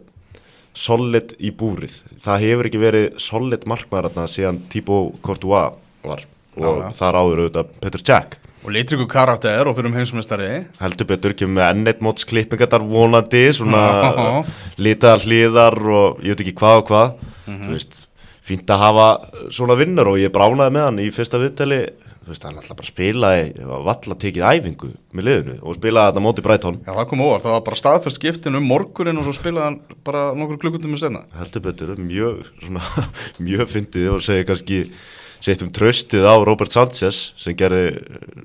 solid í búrið, það hefur ekki verið solid markmaður þarna síðan Thibaut Courtois var og Já. Þar áður auðvitað Petr Cech og litriku karakter og fyrir um heimsmeistari heldur betur, kemur með enn eitt móts klippingatar vonandi, svona litaðar hliðar og ég veit ekki hvað og hvað mm-hmm. þú veist, fínt að hafa svona vinnur og ég bránaði með hann í fyrsta viðtali, þú veist, hann alltaf bara spilaði valla tekið æfingu með liðinu og spilaði þetta móti Brighton. Já, það kom óvart, það var bara staðfært skiptin um morgunin og svo spilaði hann bara nokkur klukkundum með senna. Heldur betur, mjög svona, mjög fyndið og segja kannski settum tröstið á Robert Sanchez sem gerði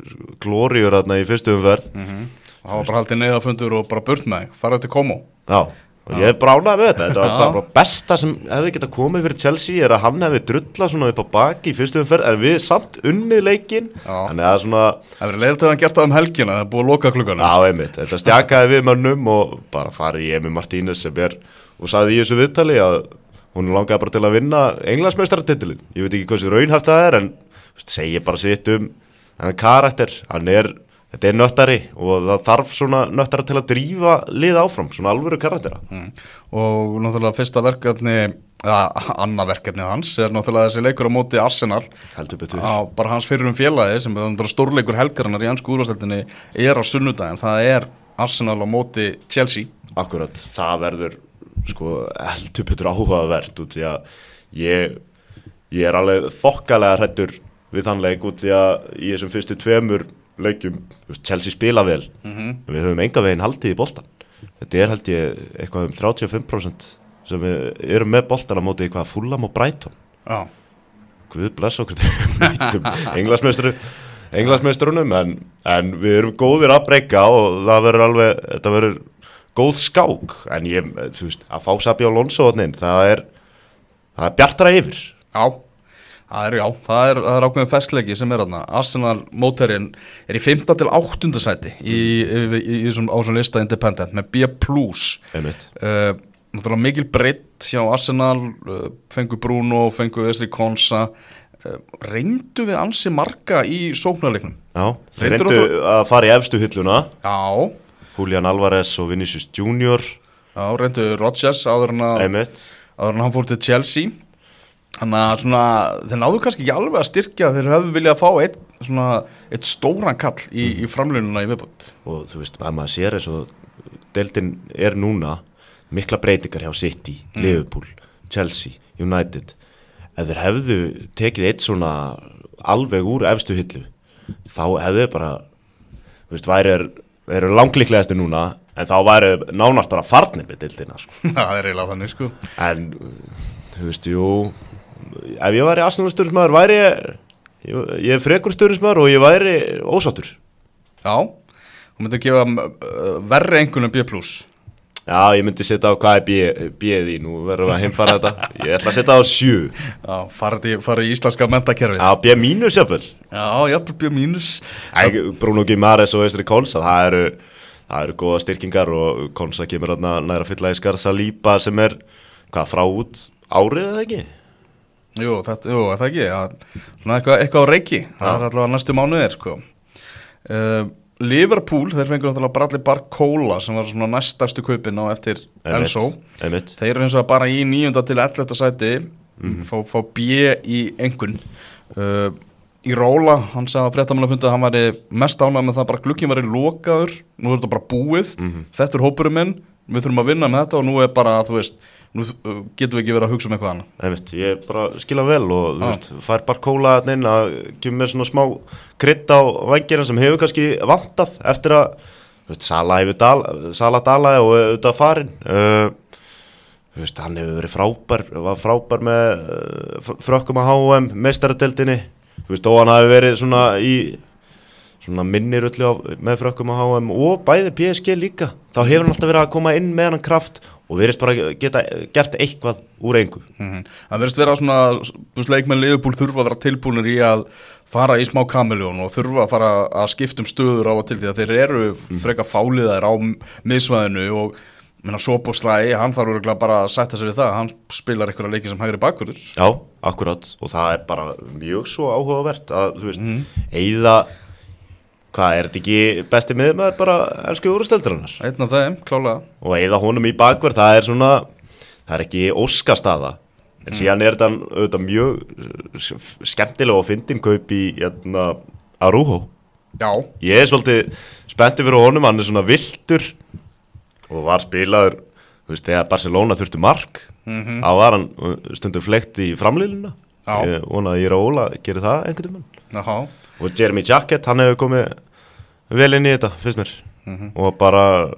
glóriur þarna í fyrstu umferð mm-hmm. og það var bara haldið neyðafundur og bara burt með farið til Como. Já, og ég bránaði með þetta þetta var bara besta sem hefði getað komið fyrir Chelsea er að hann hefði drullað svona upp á baki í fyrstu umferð en við samt unnið leikinn þannig að svona það verið leiðilegt að hann gert það um helgina, það er búið að loka klukkanum. Já, einmitt, þetta stjakaði við mönnum og bara farið í Emi Martínez sem er og sagði í þessu viðtali að hún langaði bara til að vinna Englandsmeistaratitilin. Ég veit ekki hvað sem raunhæft það er en segir bara sitt um hann karakter, hann er þetta er nöttari og það þarf svona nöttara til að drífa lið áfram, svona alvöru karaktera. Mm. Og náttúrulega fyrsta verkefni, eða annað verkefni hans er náttúrulega þessi leikur á móti Arsenal. Heldur betur. Á bara hans fyrrum félagi sem er stórleikur helgarinnar í ensku úrvalsdeildinni er á sunnudaginn, það er Arsenal á móti Chelsea. Akkurat, það verður sko heldur betur áhugavert út því að ég, ég er alveg þokkalega hræddur við þann leik út því að í þessum fyrstu tveimur leikjum Chelsea spila vel mm-hmm. við höfum enga veginn haldið í boltan þetta er held ég eitthvað um þrjátíu og fimm prósent sem við erum með boltan á móti eitthvað Fulham og Brighton Já. Guð bless okkur englandsmeisturu englandsmeisturunum en, en við erum góðir að breyka og það verður alveg þetta verður góð skák, en ég, þú veist, að fá Sabi Alonso þarna inn, það er það er bjartara yfir. Já, það er, já, það er, það er ákveðin feskleiki sem er þarna. Arsenal mótherinn er í fimmta til áttunda sæti í, í, í, í, í á svona lista Independent með B plus. Einmitt. Uh, náttúrulega mikil breytt hjá Arsenal, uh, fengu Bruno, fengu Wesley Konsa, uh, reyndu við ansi marga í sóknarleiknum. Já, þeir reyndu að fara í efstu hylluna. Já. Julian Alvarez og Vinicius Junior. Já, reyndu Rodgers áður en að áður en hann fór til Chelsea. Þannig að svona, þeir náðu kannski ekki alveg að styrkja, þeir hefðu viljað að fá eitt, svona, eitt stóran kall í, í framlínuna í viðbót. Og þú veist, að maður sér eins og deildin er núna mikla breytingar hjá City, mm. Liverpool, Chelsea, United. Ef þeir hefðu tekið eitt svona alveg úr efstu hillu, þá hefðu bara, þú veist, væri eru langlíklegastu núna, en þá væri nánast bara farnir með deildina, sko. Það er eiginlega þannig, sko. En, þú veist, jú, ef ég væri Arsenal stjórnismaður, væri ég, ég, ég er frekur stjórnismaður og ég væri ósáttur. Já, þú myndir að gefa uh, verri einhvern B plus. Já, ég myndi setja á hvað er B-ið í, nú verðum við að heimfara þetta. Ég ætla að setja á sjö. Já, farið í, fara í íslenska mentakerfið. Já, B mínus jafnvel. Já, jafnvel B mínus. Æ, Bruno Guimaraes og Wesley Konsa, það eru, það eru góða styrkingar og Konsa kemur þarna næra fylla í Skarð Saliba sem er, hvað, frá út árið eða ekki? Jú, þetta, jú, það ekki, ja, svona eitthvað, eitthvað á reiki. Já. Það er allavega næstu mánuðir, sko. Uh, Liverpool, þeir fengur náttúrulega Bradley Barcola sem var svona næstastu kaupin á eftir Enzo. Einmitt. Þeir eru eins og bara í níunda til ellefta sæti, mm-hmm. fá, fá B í engun. Uh, í Róla, hann sagði að fréttamannafundi að hann væri mest ánægð með það bara glugginn væri lokaður, nú er þetta bara búið, mm-hmm. þetta er hópurinn minn, við þurfum að vinna með þetta og nú er bara, þú veist, nú getum við ekki verið að hugsa um eitthvað annað. Einmitt, ég bara skila vel og þú veist, fær Barcola inn að kemur með svona smá krydd á vængina sem hefur kannski vantað eftir að, þú veist, Sala hefur dal, Sala dalaði og auðvitað farin. Uh, þú veist, hann hefur verið frábær, var frábær með uh, frökkum að H M, meistaradeildinni, þú veist, og hann hafi verið svona í svona minnirulli með frökkum á H M og bæði P S G líka, þá hefur hann alltaf verið að koma inn með hann kraft og verðist bara geta gert eitthvað úr engu. Mm-hmm. Það verðist vera svona, leikmenn Liverpool þurfa að vera tilbúinir í að fara í smá kameljón og þurfa að fara að skipta um stöður á og til því að þeir eru freka fáliðar á miðsvæðinu og minna Szoboszlai, hann þarf örugglega bara að sætta sig við það, hann spilar einhverja leiki sem hægri bakvörður. Já, akkurat, og það er bara mjög svo áhugavert að, þú veist, mm-hmm. eyða hvað, er þetta ekki besti miðmaður bara ensku úrsteldarinnar? Einn af þeim, klálega. Og eyða honum í bakverð, það er svona, það er ekki óskastaða. En mm. síðan er þetta auðvitað mjög skemmtilega og fyndin kaup í jæna, Araujo. Já. Ég er svolítið spenntið fyrir honum, hann er svona viltur og var spilaður, þú veist, þegar Barcelona þurfti mark, mm-hmm. þá var hann stundum fleygt í framlínuna. Já. Ég vona að Iraola gerir það einhvern veginn. Jaha. Og Jeremy Jackett, hann hefur komið vel inn í þetta, finnst mér. Mm-hmm. Og bara,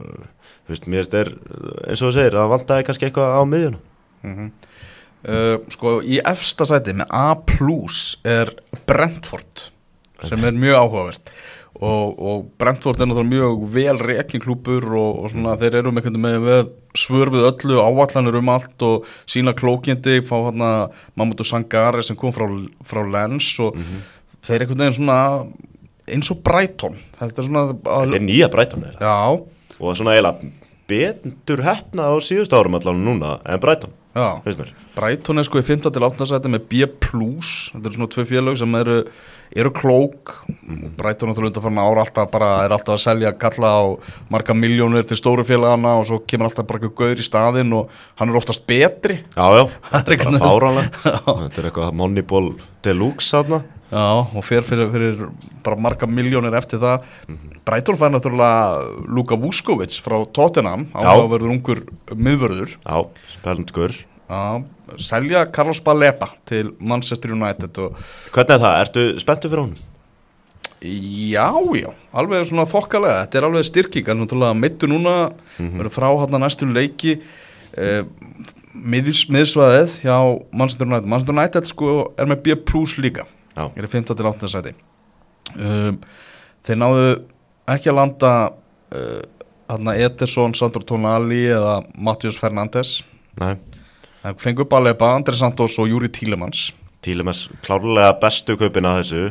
þú veist, mér finnst þeir, eins og þú segir, það vantaði kannski eitthvað á miðjuna. Mm-hmm. Uh, sko, í efsta sæti með A plus er Brentford, sem er mjög áhugavert. Og, og Brentford er náttúrulega mjög vel rekin klúbur og, og svona, þeir eru með, með, með svörfið öllu, áallanir um allt og sína klókindi, fá hérna Mamadou Sangare sem kom frá, frá Lens og mm-hmm. þeir er einhvern veginn svona eins og Brighton. Þetta er svona... Þetta er nýja Brighton, er það? Já. Og svona eiginlega betur heppna á síðustu árum allan núna en Brighton. Já. Brighton er sko í fimmta til áttunda sæti með B plus. Þetta er svona tvö félög sem eru, eru klók. Mm. Brighton er undanfarna ára alltaf bara, er alltaf að selja kalla á marga miljónir til stóru félagana og svo kemur alltaf bara eitthvað gaur í staðinn og hann er oftast betri. Já, já. Það er bara fáránlegt. Þetta er eitthvað Moneyball Deluxe þarna. Já, og fer fyrir, fyrir bara marga miljónir eftir það. Mm-hmm. Brighton fær náttúrulega Luka Vuskovic frá Tottenham, á að verður ungur miðvörður. Já, spennandur. Já, selja Carlos Baleba til Manchester United. Og hvernig er það? Ertu spenntur fyrir honum? Já, já, alveg svona þokkalega. Þetta er alveg styrkingar, náttúrulega meittu núna, mm-hmm. verður frá hann að næstu leiki. Eh, miðs, miðsvæðið hjá Manchester United. Manchester United sko er með B plus líka. Já. Ég er fimmta til áttunda sæti. Um, þeir náðu ekki að landa uh, Ederson, Sandro Tonali eða Matheus Fernandes. Nei. Það fengur Baleba, Andri Santos og Júri Tílemans. Tílemans klárlega bestu kaupin að þessu.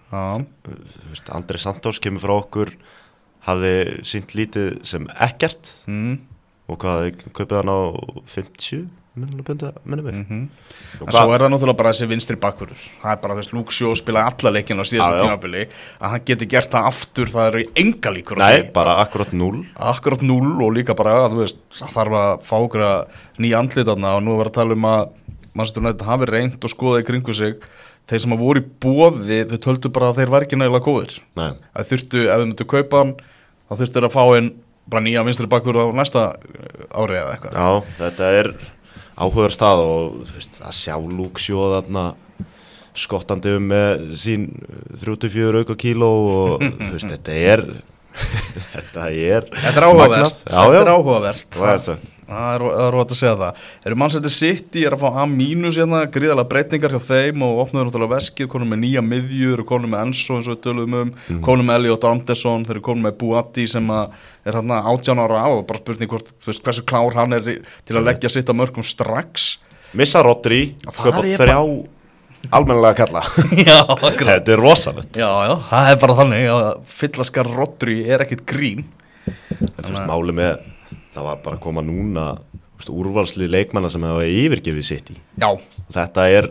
Já. Andri Santos kemur frá okkur, hafði sýnt lítið sem ekkert mm. og hvað, kaupið hann á fimmtíu minnum punda, minnum mig. Mm-hmm. En svo er það náttúrulega bara þessi vinstri bakvörður. Það er bara þess Luke Shaw spilaði alla leikina á síðasta tímabili, að hann geti gert það aftur, það eru enga líkur á því. Nei, bara akkurat núll. Akkurat núll og líka bara, þú veist, það þarf að fá okkur nýja andlit þarna og nú er að tala um að Manchester United hafi reynt og skoðað í kringu sig. Þeir sem að voru í boði, þau töldu bara að þeir var ekki nægilega góðir. Nei. Það þurftu, ef þau myndu kaupa hann, þá þurftu þeir að fá inn bara nýja vinstri bakvörð á næsta ári eða eitthvað. Já, þetta er áhugaður stað og veist, að sjá Luke Shaw þarna skottandi um með sín þrjátíu og fjögur auka kíló og veist, þetta er þetta er Þetta er áhugavert. Þetta er áhugavert. Það er það. Það er, er rót að segja það. Eru Manchester City er að fá A mínus hérna, gríðarlega breytingar hjá þeim og opnaður náttúrulega veskið, konum með nýja miðjur, konum með Enzo eins og við töluðum um, mm. konum með Elliot Anderson, þeir eru konum með Buatti sem að er hérna átján ára á og bara spurning hvort, þú veist, hversu klár hann er til að leggja sitt á mörkum strax. Missa Rodri, köpa þrjá almennilega kalla. Já, akkurat. Þetta er rosalegt. Já, já, það er bara þannig að fyllaskar Rodri er ekkit grín. Þú veist, máli með það var bara að koma núna veist, úrvalslið leikmanna sem hafa yfirgefið sitt í. Já. Og þetta er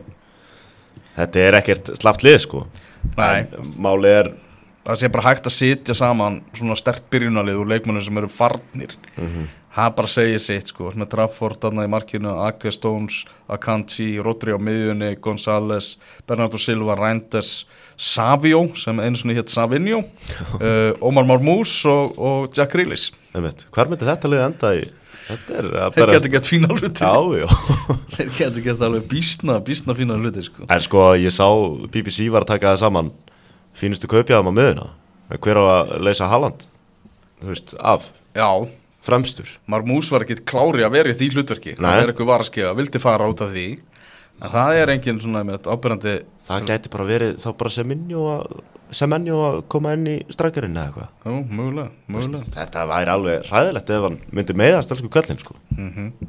þetta er ekkert slaft lið sko. Nei. Máli er það sé bara hægt að sitja saman svona sterkt byrjunarlið úr leikmannum sem eru farnir. Mm-hmm. Það bara segir sitt sko, með Trafford þarna í markinu, Ake, Stones, Akanji, Rodri á miðjunni, González, Bernardo Silva, Reinders, Savio sem einu svona hétt Savinho, uh, Omar Marmoush og, og Jack Grealish. Hvar myndi þetta lið enda í? Þetta er að Þeir getur gett fína hluti. Já, já. Þeir getur gett alveg bísna, bísna fína hluti sko. En sko, ég sá B B C var að taka það saman, fínustu kaupjaðum á miðuna, hver á að leysa Haaland, þú veist, af. Já. Fremstur. Marmoush var ekkit klári að vera í því hlutverki. Nei. Það er eitthvað varaskiða, vildi fara út af því. En það er engin svona með ábyrjandi. Það gæti bara verið þá bara Semenyo að, Semenyo að koma inn í strækjarinn eða eitthvað. Jú, mögulega, mögulega. Þetta væri alveg hræðilegt ef hann myndi meiðast elsku kallinn sko. Mhm.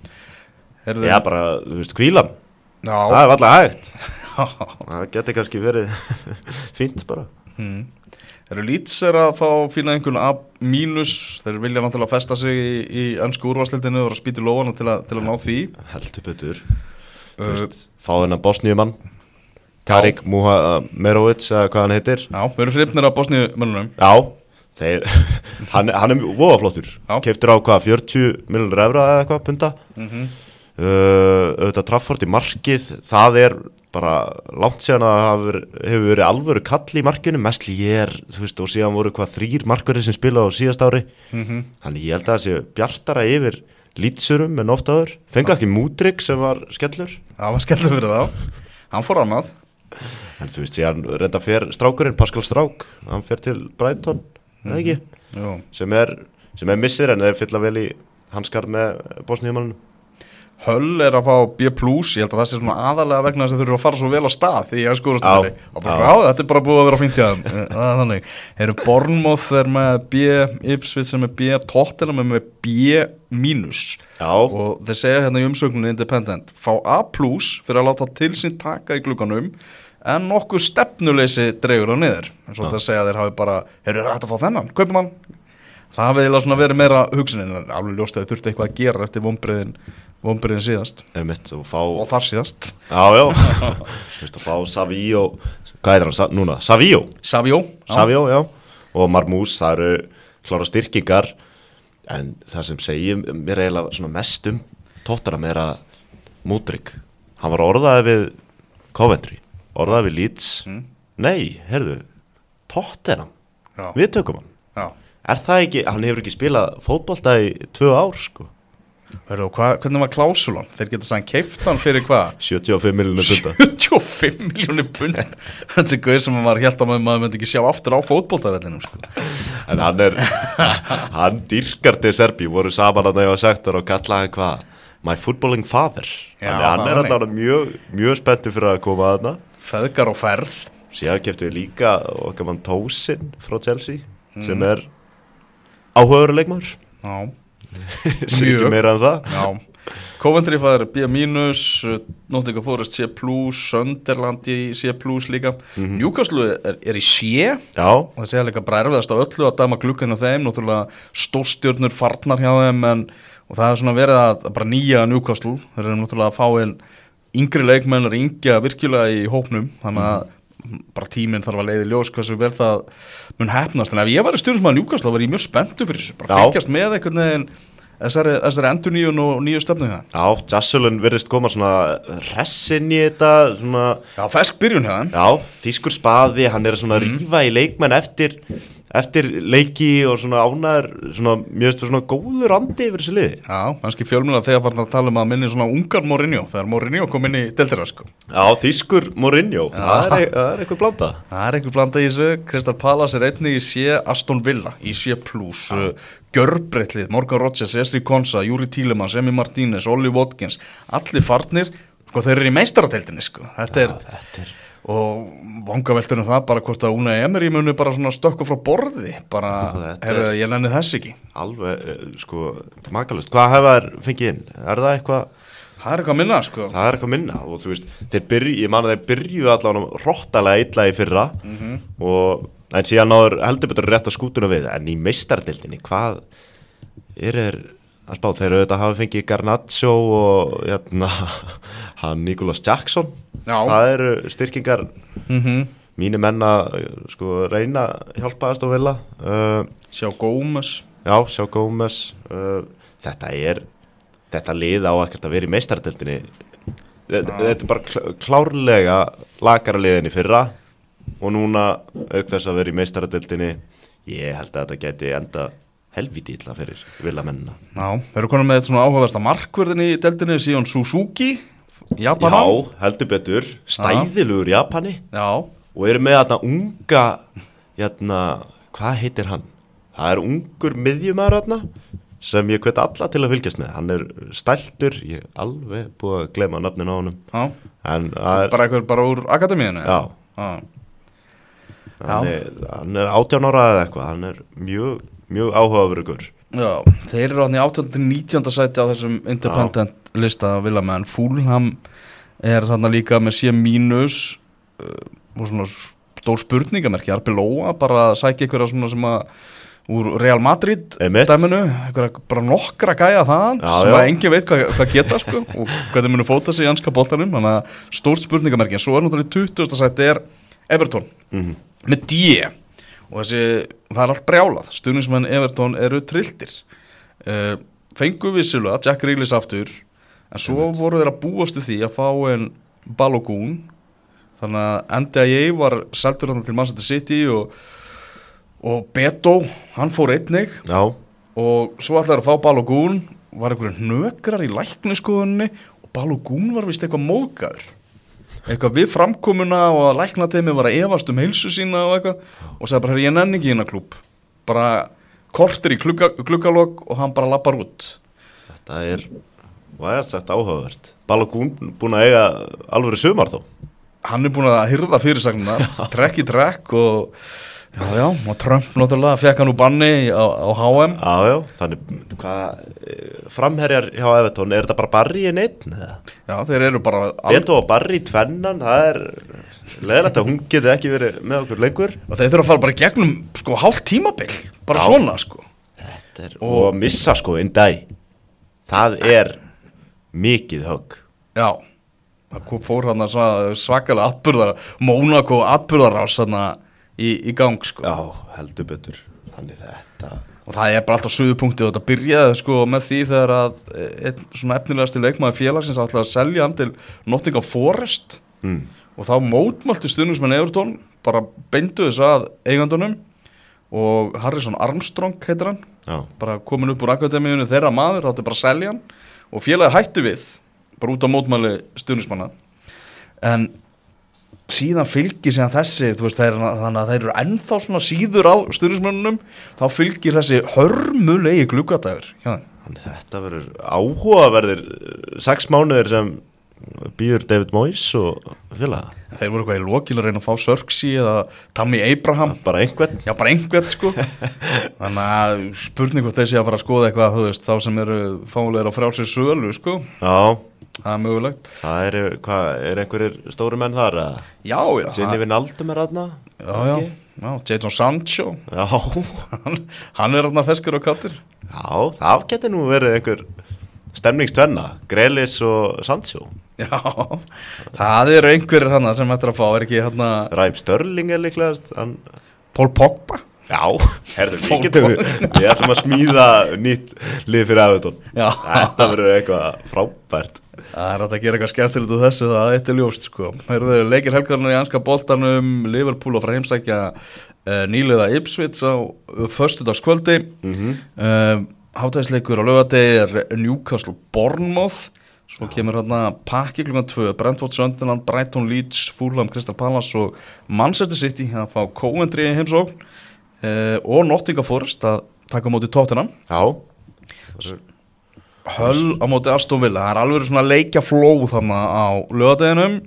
Mm Já, bara, þú veist, hvílan. Já. Það er alltaf hægt. Það geti kannski verið fínt bara. Mhm. Eru Leeds er að fá fína einhvern A mínus, þeir vilja náttúrulega festa sig í, í önsku úrvalstildinu og spýti lófana til, til að ná því. Heldur betur. Uh, veist, fá þennan Bosníumann, Tarik Muhamerovic, eða hvað hann heitir. Já, við erum hrifnir af Bosníumönnunum. Já, þeir, hann, hann er voðaflottur. Keyptur á hvað, fjörutíu milljónir evra eða eitthvað, punta. Mhm. Uh, auðvitað Trafford í markið, það er bara langt síðan að það hefur verið alvöru kall í markinu, Meslier, þú veist, og síðan voru hvað þrýr markverðir sem spilaði á síðast ári. Mm-hmm. Þannig ég held að það sé bjartara yfir Lítsurum en oft áður. Fengu ekki Mudryk sem var skellur. Það var skellur fyrir þá, hann fór annað. En þú veist, síðan reynda fer strákurinn, Pascal Strák, hann fer til Brighton, mm-hmm. eða ekki, Jú. sem er, sem er missir en þeir fylla vel í hanskar með Bosníumanninu. Hull er að fá B plus, ég held að það sé svona aðalega vegna þess að þau eru að fara svo vel á stað því ég skorast þetta og bara, já, þetta er bara búið að vera fínt hjá þeim. Það er þannig. Eru Bournemouth er með B, Ipswich er með B, Tottenham er með B mínus. Já. Og þeir segja hérna í umsögnunni Independent, fá A plus fyrir að láta til sín taka í glugganum en nokkuð stefnuleysi dregur á niður. En svo þetta segja að þeir hafi bara, eru þetta að fá þennan, kaupum hann. Það hafi eiginlega svona verið meira hugsunin en alveg ljóst að þau þurfti eitthvað að gera eftir vonbrigðin, vonbrigðin síðast. Einmitt, og, fá... og þar síðast. Já, já. Þú veist að fá Savio, hvað er hann Sa núna? Savio? Savio. Savio, já. Og Marmoush, það eru klára styrkingar, en það sem segir mér eiginlega svona mest um Tottenham er að Mudryk, hann var orðaði við Coventry, orðaði við Leeds. Mm. Nei, heyrðu, Tottenham, já. Við tökum hann. Já. Er það ekki, hann hefur ekki spilað fótbolta í tvö ár sko. Verðu, hva, hvernig var klásulan? Þeir geta sann keypt hann fyrir hvað? sjötíu og fimm milljónir punda. sjötíu og fimm milljónir punda? Þetta er gauð sem maður held að maður myndi ekki sjá aftur á fótboltavellinum sko. En hann er, hann dýrkar til Serbi, voru saman að það og sektor og kallaði hann hvað? My footballing father. Já, hann er alltaf mjög, mjög spenntur fyrir að koma að hana. Feðgar og ferð. Síðan keyptu við líka okkar mann Tosin frá Chelsea, mm. sem er áhugaður leikmaður. Já. Sér ekki meira en það. Já. Coventry fær B mínus, Nottingham Forest C plus, Sunderland í C plus líka. Mm-hmm. Newcastle er, er í C. Já. Og það segja líka bara erfiðast á öllu að dæma gluggan á þeim, náttúrulega stórstjörnur farnar hjá þeim en, og það er svona verið að bara nýja Newcastle, þeir eru náttúrulega að fá einn yngri leikmenn að yngja virkilega í hópnum, þannig að bara tíminn þarf að leiði ljós hversu vel það mun hefnast, en ef ég var í stjórnismæður Newcastle þá var ég mjög spenntur fyrir þessu, bara fylgjast með einhvern veginn þessari, þessari endurnýjun og nýju stefnu það. Já, Jassulun virðist koma svona ressin í þetta svona... Já, fersk byrjun hjá þeim. Já, þýskur spaði, hann er svona að mm. rífa í leikmenn eftir eftir leiki og svona ánæður svona, mjög stu svona góður andi yfir þessi liði. Já, kannski fjölmjöla þegar var að tala um að minni svona ungar Mourinho, þegar Mourinho kom inn í deildina sko. Já, þýskur Mourinho, það er, það er eitthvað blanda. Það er eitthvað blanda í þessu, Crystal Palace er einnig í C, Aston Villa í C plus, uh, gjörbreytlið, Morgan Rodgers, Esri Konsa, Júri Tílemans, Emi Martínez, Ollie Watkins, allir farnir, sko þeir eru í meistaradeildinni sko, þetta er... Já, þetta er... og vangaveltur um það bara hvort að Unai Emery muni bara svona stökku frá borði bara, hefur ég nenni þess ekki alveg, sko, makalust hvað hefur þær fengið inn, er það eitthvað það er eitthvað minna, sko það er eitthvað minna og þú veist, þeir byrju, ég man að þeir byrju allavega hróttalega illa í fyrra mm-hmm. og, en síðan náður heldur betur rétt að skútuna við, en í meistaradeildinni hvað er þeir að spá, þeir auðvitað hafa fengið Garnacho og jæna, hann Nicholas Jackson. Já. Það eru styrkingar mm-hmm. mínu menna sko, reyna hjálpa að stóð vilja. Uh, sjá Gómez. Já, sjá Gómez. Uh, þetta er, þetta lið á ekkert að vera í meistaradeildinni. Þetta, þetta er bara kl- klárlega lakara liðinni fyrra og núna auk þess að vera í meistaradeildinni, ég held að þetta geti enda helviti illa fyrir villamennina. Já, við erum konum með svona áhugaversta markvörðin í deildinni, Sion Suzuki, Japanan. Já, heldur betur, stæðilugur Japani. Já. Og eru með þarna unga, jæna, hvað heitir hann? Það er ungur miðjumæður þarna, sem ég hvet alla til að fylgjast með. Hann er stæltur, ég er alveg búið að gleyma nafninu á honum. Já. En það er... Bara eitthvað bara úr akademíinu? Já. Já. Hann er, hann er átján ára eða eitthvað, hann er mjög... mjög áhugaverður. Já, þeir eru átni átjánda til nítjánda sæti á þessum independent Já. Lista Villamenn. Fulham er þarna líka með C mínus uh, og svona stór spurningamerki, Arbeloa bara að sækja einhverja svona sem að úr Real Madrid dæminu, einhverja bara nokkra gæja þaðan já, sem já. Að engin veit hvað, hvað geta sko og hvernig munu fóta sig í enska boltanum, þannig að stórt spurningamerki, en svo er náttúrulega tuttugasta sæti er Everton mm-hmm. með D og þessi, það er allt brjálað, stuðningsmenn Everton eru trilltir uh, fengu vissilega Jack Grealish aftur en svo voru þeir að búast því að fá en Balogun þannig að N D I A var seldur hann til Manchester City og, og Beto, hann fór einnig Já. Og svo ætlaði að fá Balogun var einhverjum hnökrar í lækniskoðunni og Balogun var vist eitthvað móðgæður eitthvað við framkomuna og að læknateimi var að efast um heilsu sína og eitthvað og sagði bara, ég nenni ekki hérna klúbb bara kortir í klukka, klukkalokk og hann bara lappar út. Þetta er, hvað er þetta áhugavert? Balogun búin að eiga alvöru sumar þó? Hann er búin að hyrða fyrirsagnirnar, trekk í trekk og já, já, og Trump náttúrulega fekk hann úr banni á, á H M. Já, já, þannig, hvað, framherjar hjá Everton, er þetta bara Barry í neitt? Já, þeir eru bara... Beto og Barry tvennan, það er leiðilegt að hún geti ekki verið með okkur lengur. Og þeir þurfa að fara bara gegnum, sko, hálft tímabil, bara já. Svona, sko. Þetta er, og, og missa, sko, einn dag. Það er mikið högg. Já, það fór hann að svakalega atburðar, Mónaco atburðarás, þarna, Í, í gang sko. Já, heldur betur. Þannig þetta og það er bara alltaf suðupunkti og þetta byrjaði sko með því þegar að einn svona efnilegasti leikmaður félagsins ætlaði að selja hann til Nottingham Forest mm. og þá mótmælti stuðningsmenn Everton bara beindu þess að eigandunum og Harrison Armstrong heitir hann Já. Bara komin upp úr akademíunni þeirra maður átti bara að selja hann og félagi hætti við bara út á mótmæli stuðningsmanna en síðan fylgir síðan þessi þú veist, þeir, þannig að þeir eru ennþá svona síður á stuðningsmönnunum þá fylgir þessi hörmulegi gluggadagur Þannig þetta verður áhugaverðir sex mánuðir sem býður David Moyes og félaga. Þeir voru eitthvað í lokil að reyna að fá Sörksi eða Tammy Abraham. Bara einhvern. Já, bara einhvern sko. Þannig að spurning hvort þessi að fara að skoða eitthvað, þú veist, þá sem eru fálegar á frjálsir sölu sko. Já. Það er mögulegt. Það eru, hvað, er einhverjir stóri menn þar? Að? Já, já. Ginny Wijnaldum er aðna? Já, já. Já, Jadon Sancho. Já. hann, hann er aðna feskur og kattir. Já, það getur nú verið einhver stemningstvenna, Grealish og Sancho. Já, það eru einhverjir hann sem ættir að fá, er ekki hann að... Raheem Sterling er líklegast. Hann... Paul Pogba. Já, herðu, við getum við, við ætlum að smíða nýtt lið fyrir Everton. Já. Þetta verður eitthvað frábært. Það er að gera eitthvað skemmtilegt úr þessu, það er eitt ljóst sko. Herðu, leikir helgarnar í enska boltanum, Liverpool að fara heimsækja uh, nýliða Ipswich á uh, föstudagskvöldi. Mm-hmm. uh, Hátæðisleikur á laugardegi er Newcastle Bournemouth. Svo kemur hérna pakki klukkan tvö, Brentford Sunderland, Brighton Leeds, Fulham Crystal Palace og Manchester City að fá Coventry í heimsókn uh, og Nottingham Forest að taka á móti Tottenham. Já. Hull á móti Aston Villa, það er alveg svona leikjaflóð þarna á laugardeginum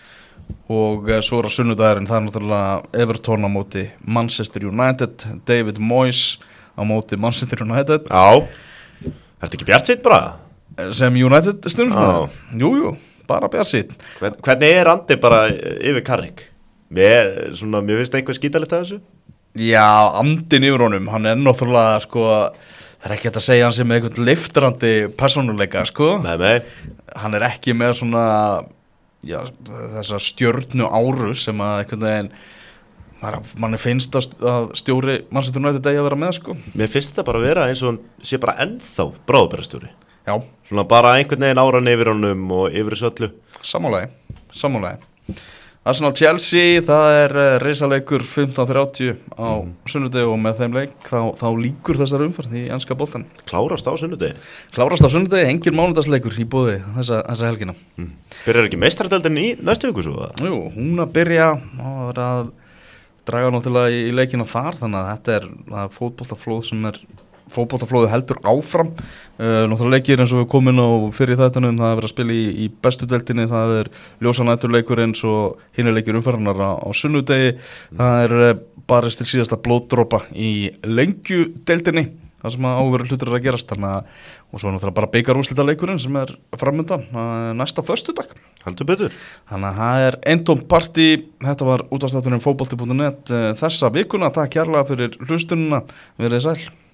og uh, svo er á sunnudagurinn, það er náttúrulega Everton á móti Manchester United, David Moyes á móti Manchester United. Já, ertu ekki bjartsýtt bara? Sem United stundum? Jú, jú, bara bjartsýtt. Hvern, hvernig er Andi bara yfir Carrick? Mér, svona, mér finnst einhver skítalegt að þessu? Já, andin yfir honum, hann er náttúrulega, sko, það er ekki hægt að segja hann sem er eitthvað liftrandi persónuleika, sko. Nei, nei. Hann er ekki með svona, já, þessa stjörnu áru sem að einhvern veginn, manni finnst að stjóri Manchester United eigi að vera með, sko. Mér finnst það bara að vera eins og hann sé bara ennþá bráðbærastjóri. Já. Svona bara einhvern veginn áran yfir honum og yfir þessu öllu. Sammálaði, sammálaði. Arsenal Chelsea, það er uh, risaleikur fimmtán þrjátíu á mm. sunnudegi og með þeim leik þá, þá líkur þessar umferð í enska boltan. Klárast á sunnudegi? Klárast á sunnudegi, engin mánudagsleikur í boði þessa, þessa helgina. Mm. Byrjar ekki meistaradeildin í næstu viku svo? Jú, hún að byrja og að draga náttúrulega í, í leikina þar, þannig að þetta er, er fótboltaflóð sem er fótboltaflóðu heldur áfram. uh, náttúrulega leikir eins og við komum á fyrir þættunum, það er verið að spila í, í bestu deildinni, það er ljósanætturleikur eins og hinni leikir umferðarnar á, á sunnudegi, mm. það er uh, barist til síðasta blóddropa í lengju deildinni, það sem að áveru hlutur er að gerast, þannig að og svo náttúrulega bara bikarúrslita leikurinn sem er framundan uh, næsta föstudag. Heldur betur. Þannig að það er eintóm partí. Þetta var útvarpsþátturinn fótbolti punktur net uh, þessa vikuna. Takk kærlega fyrir hlustunina, verið sæl.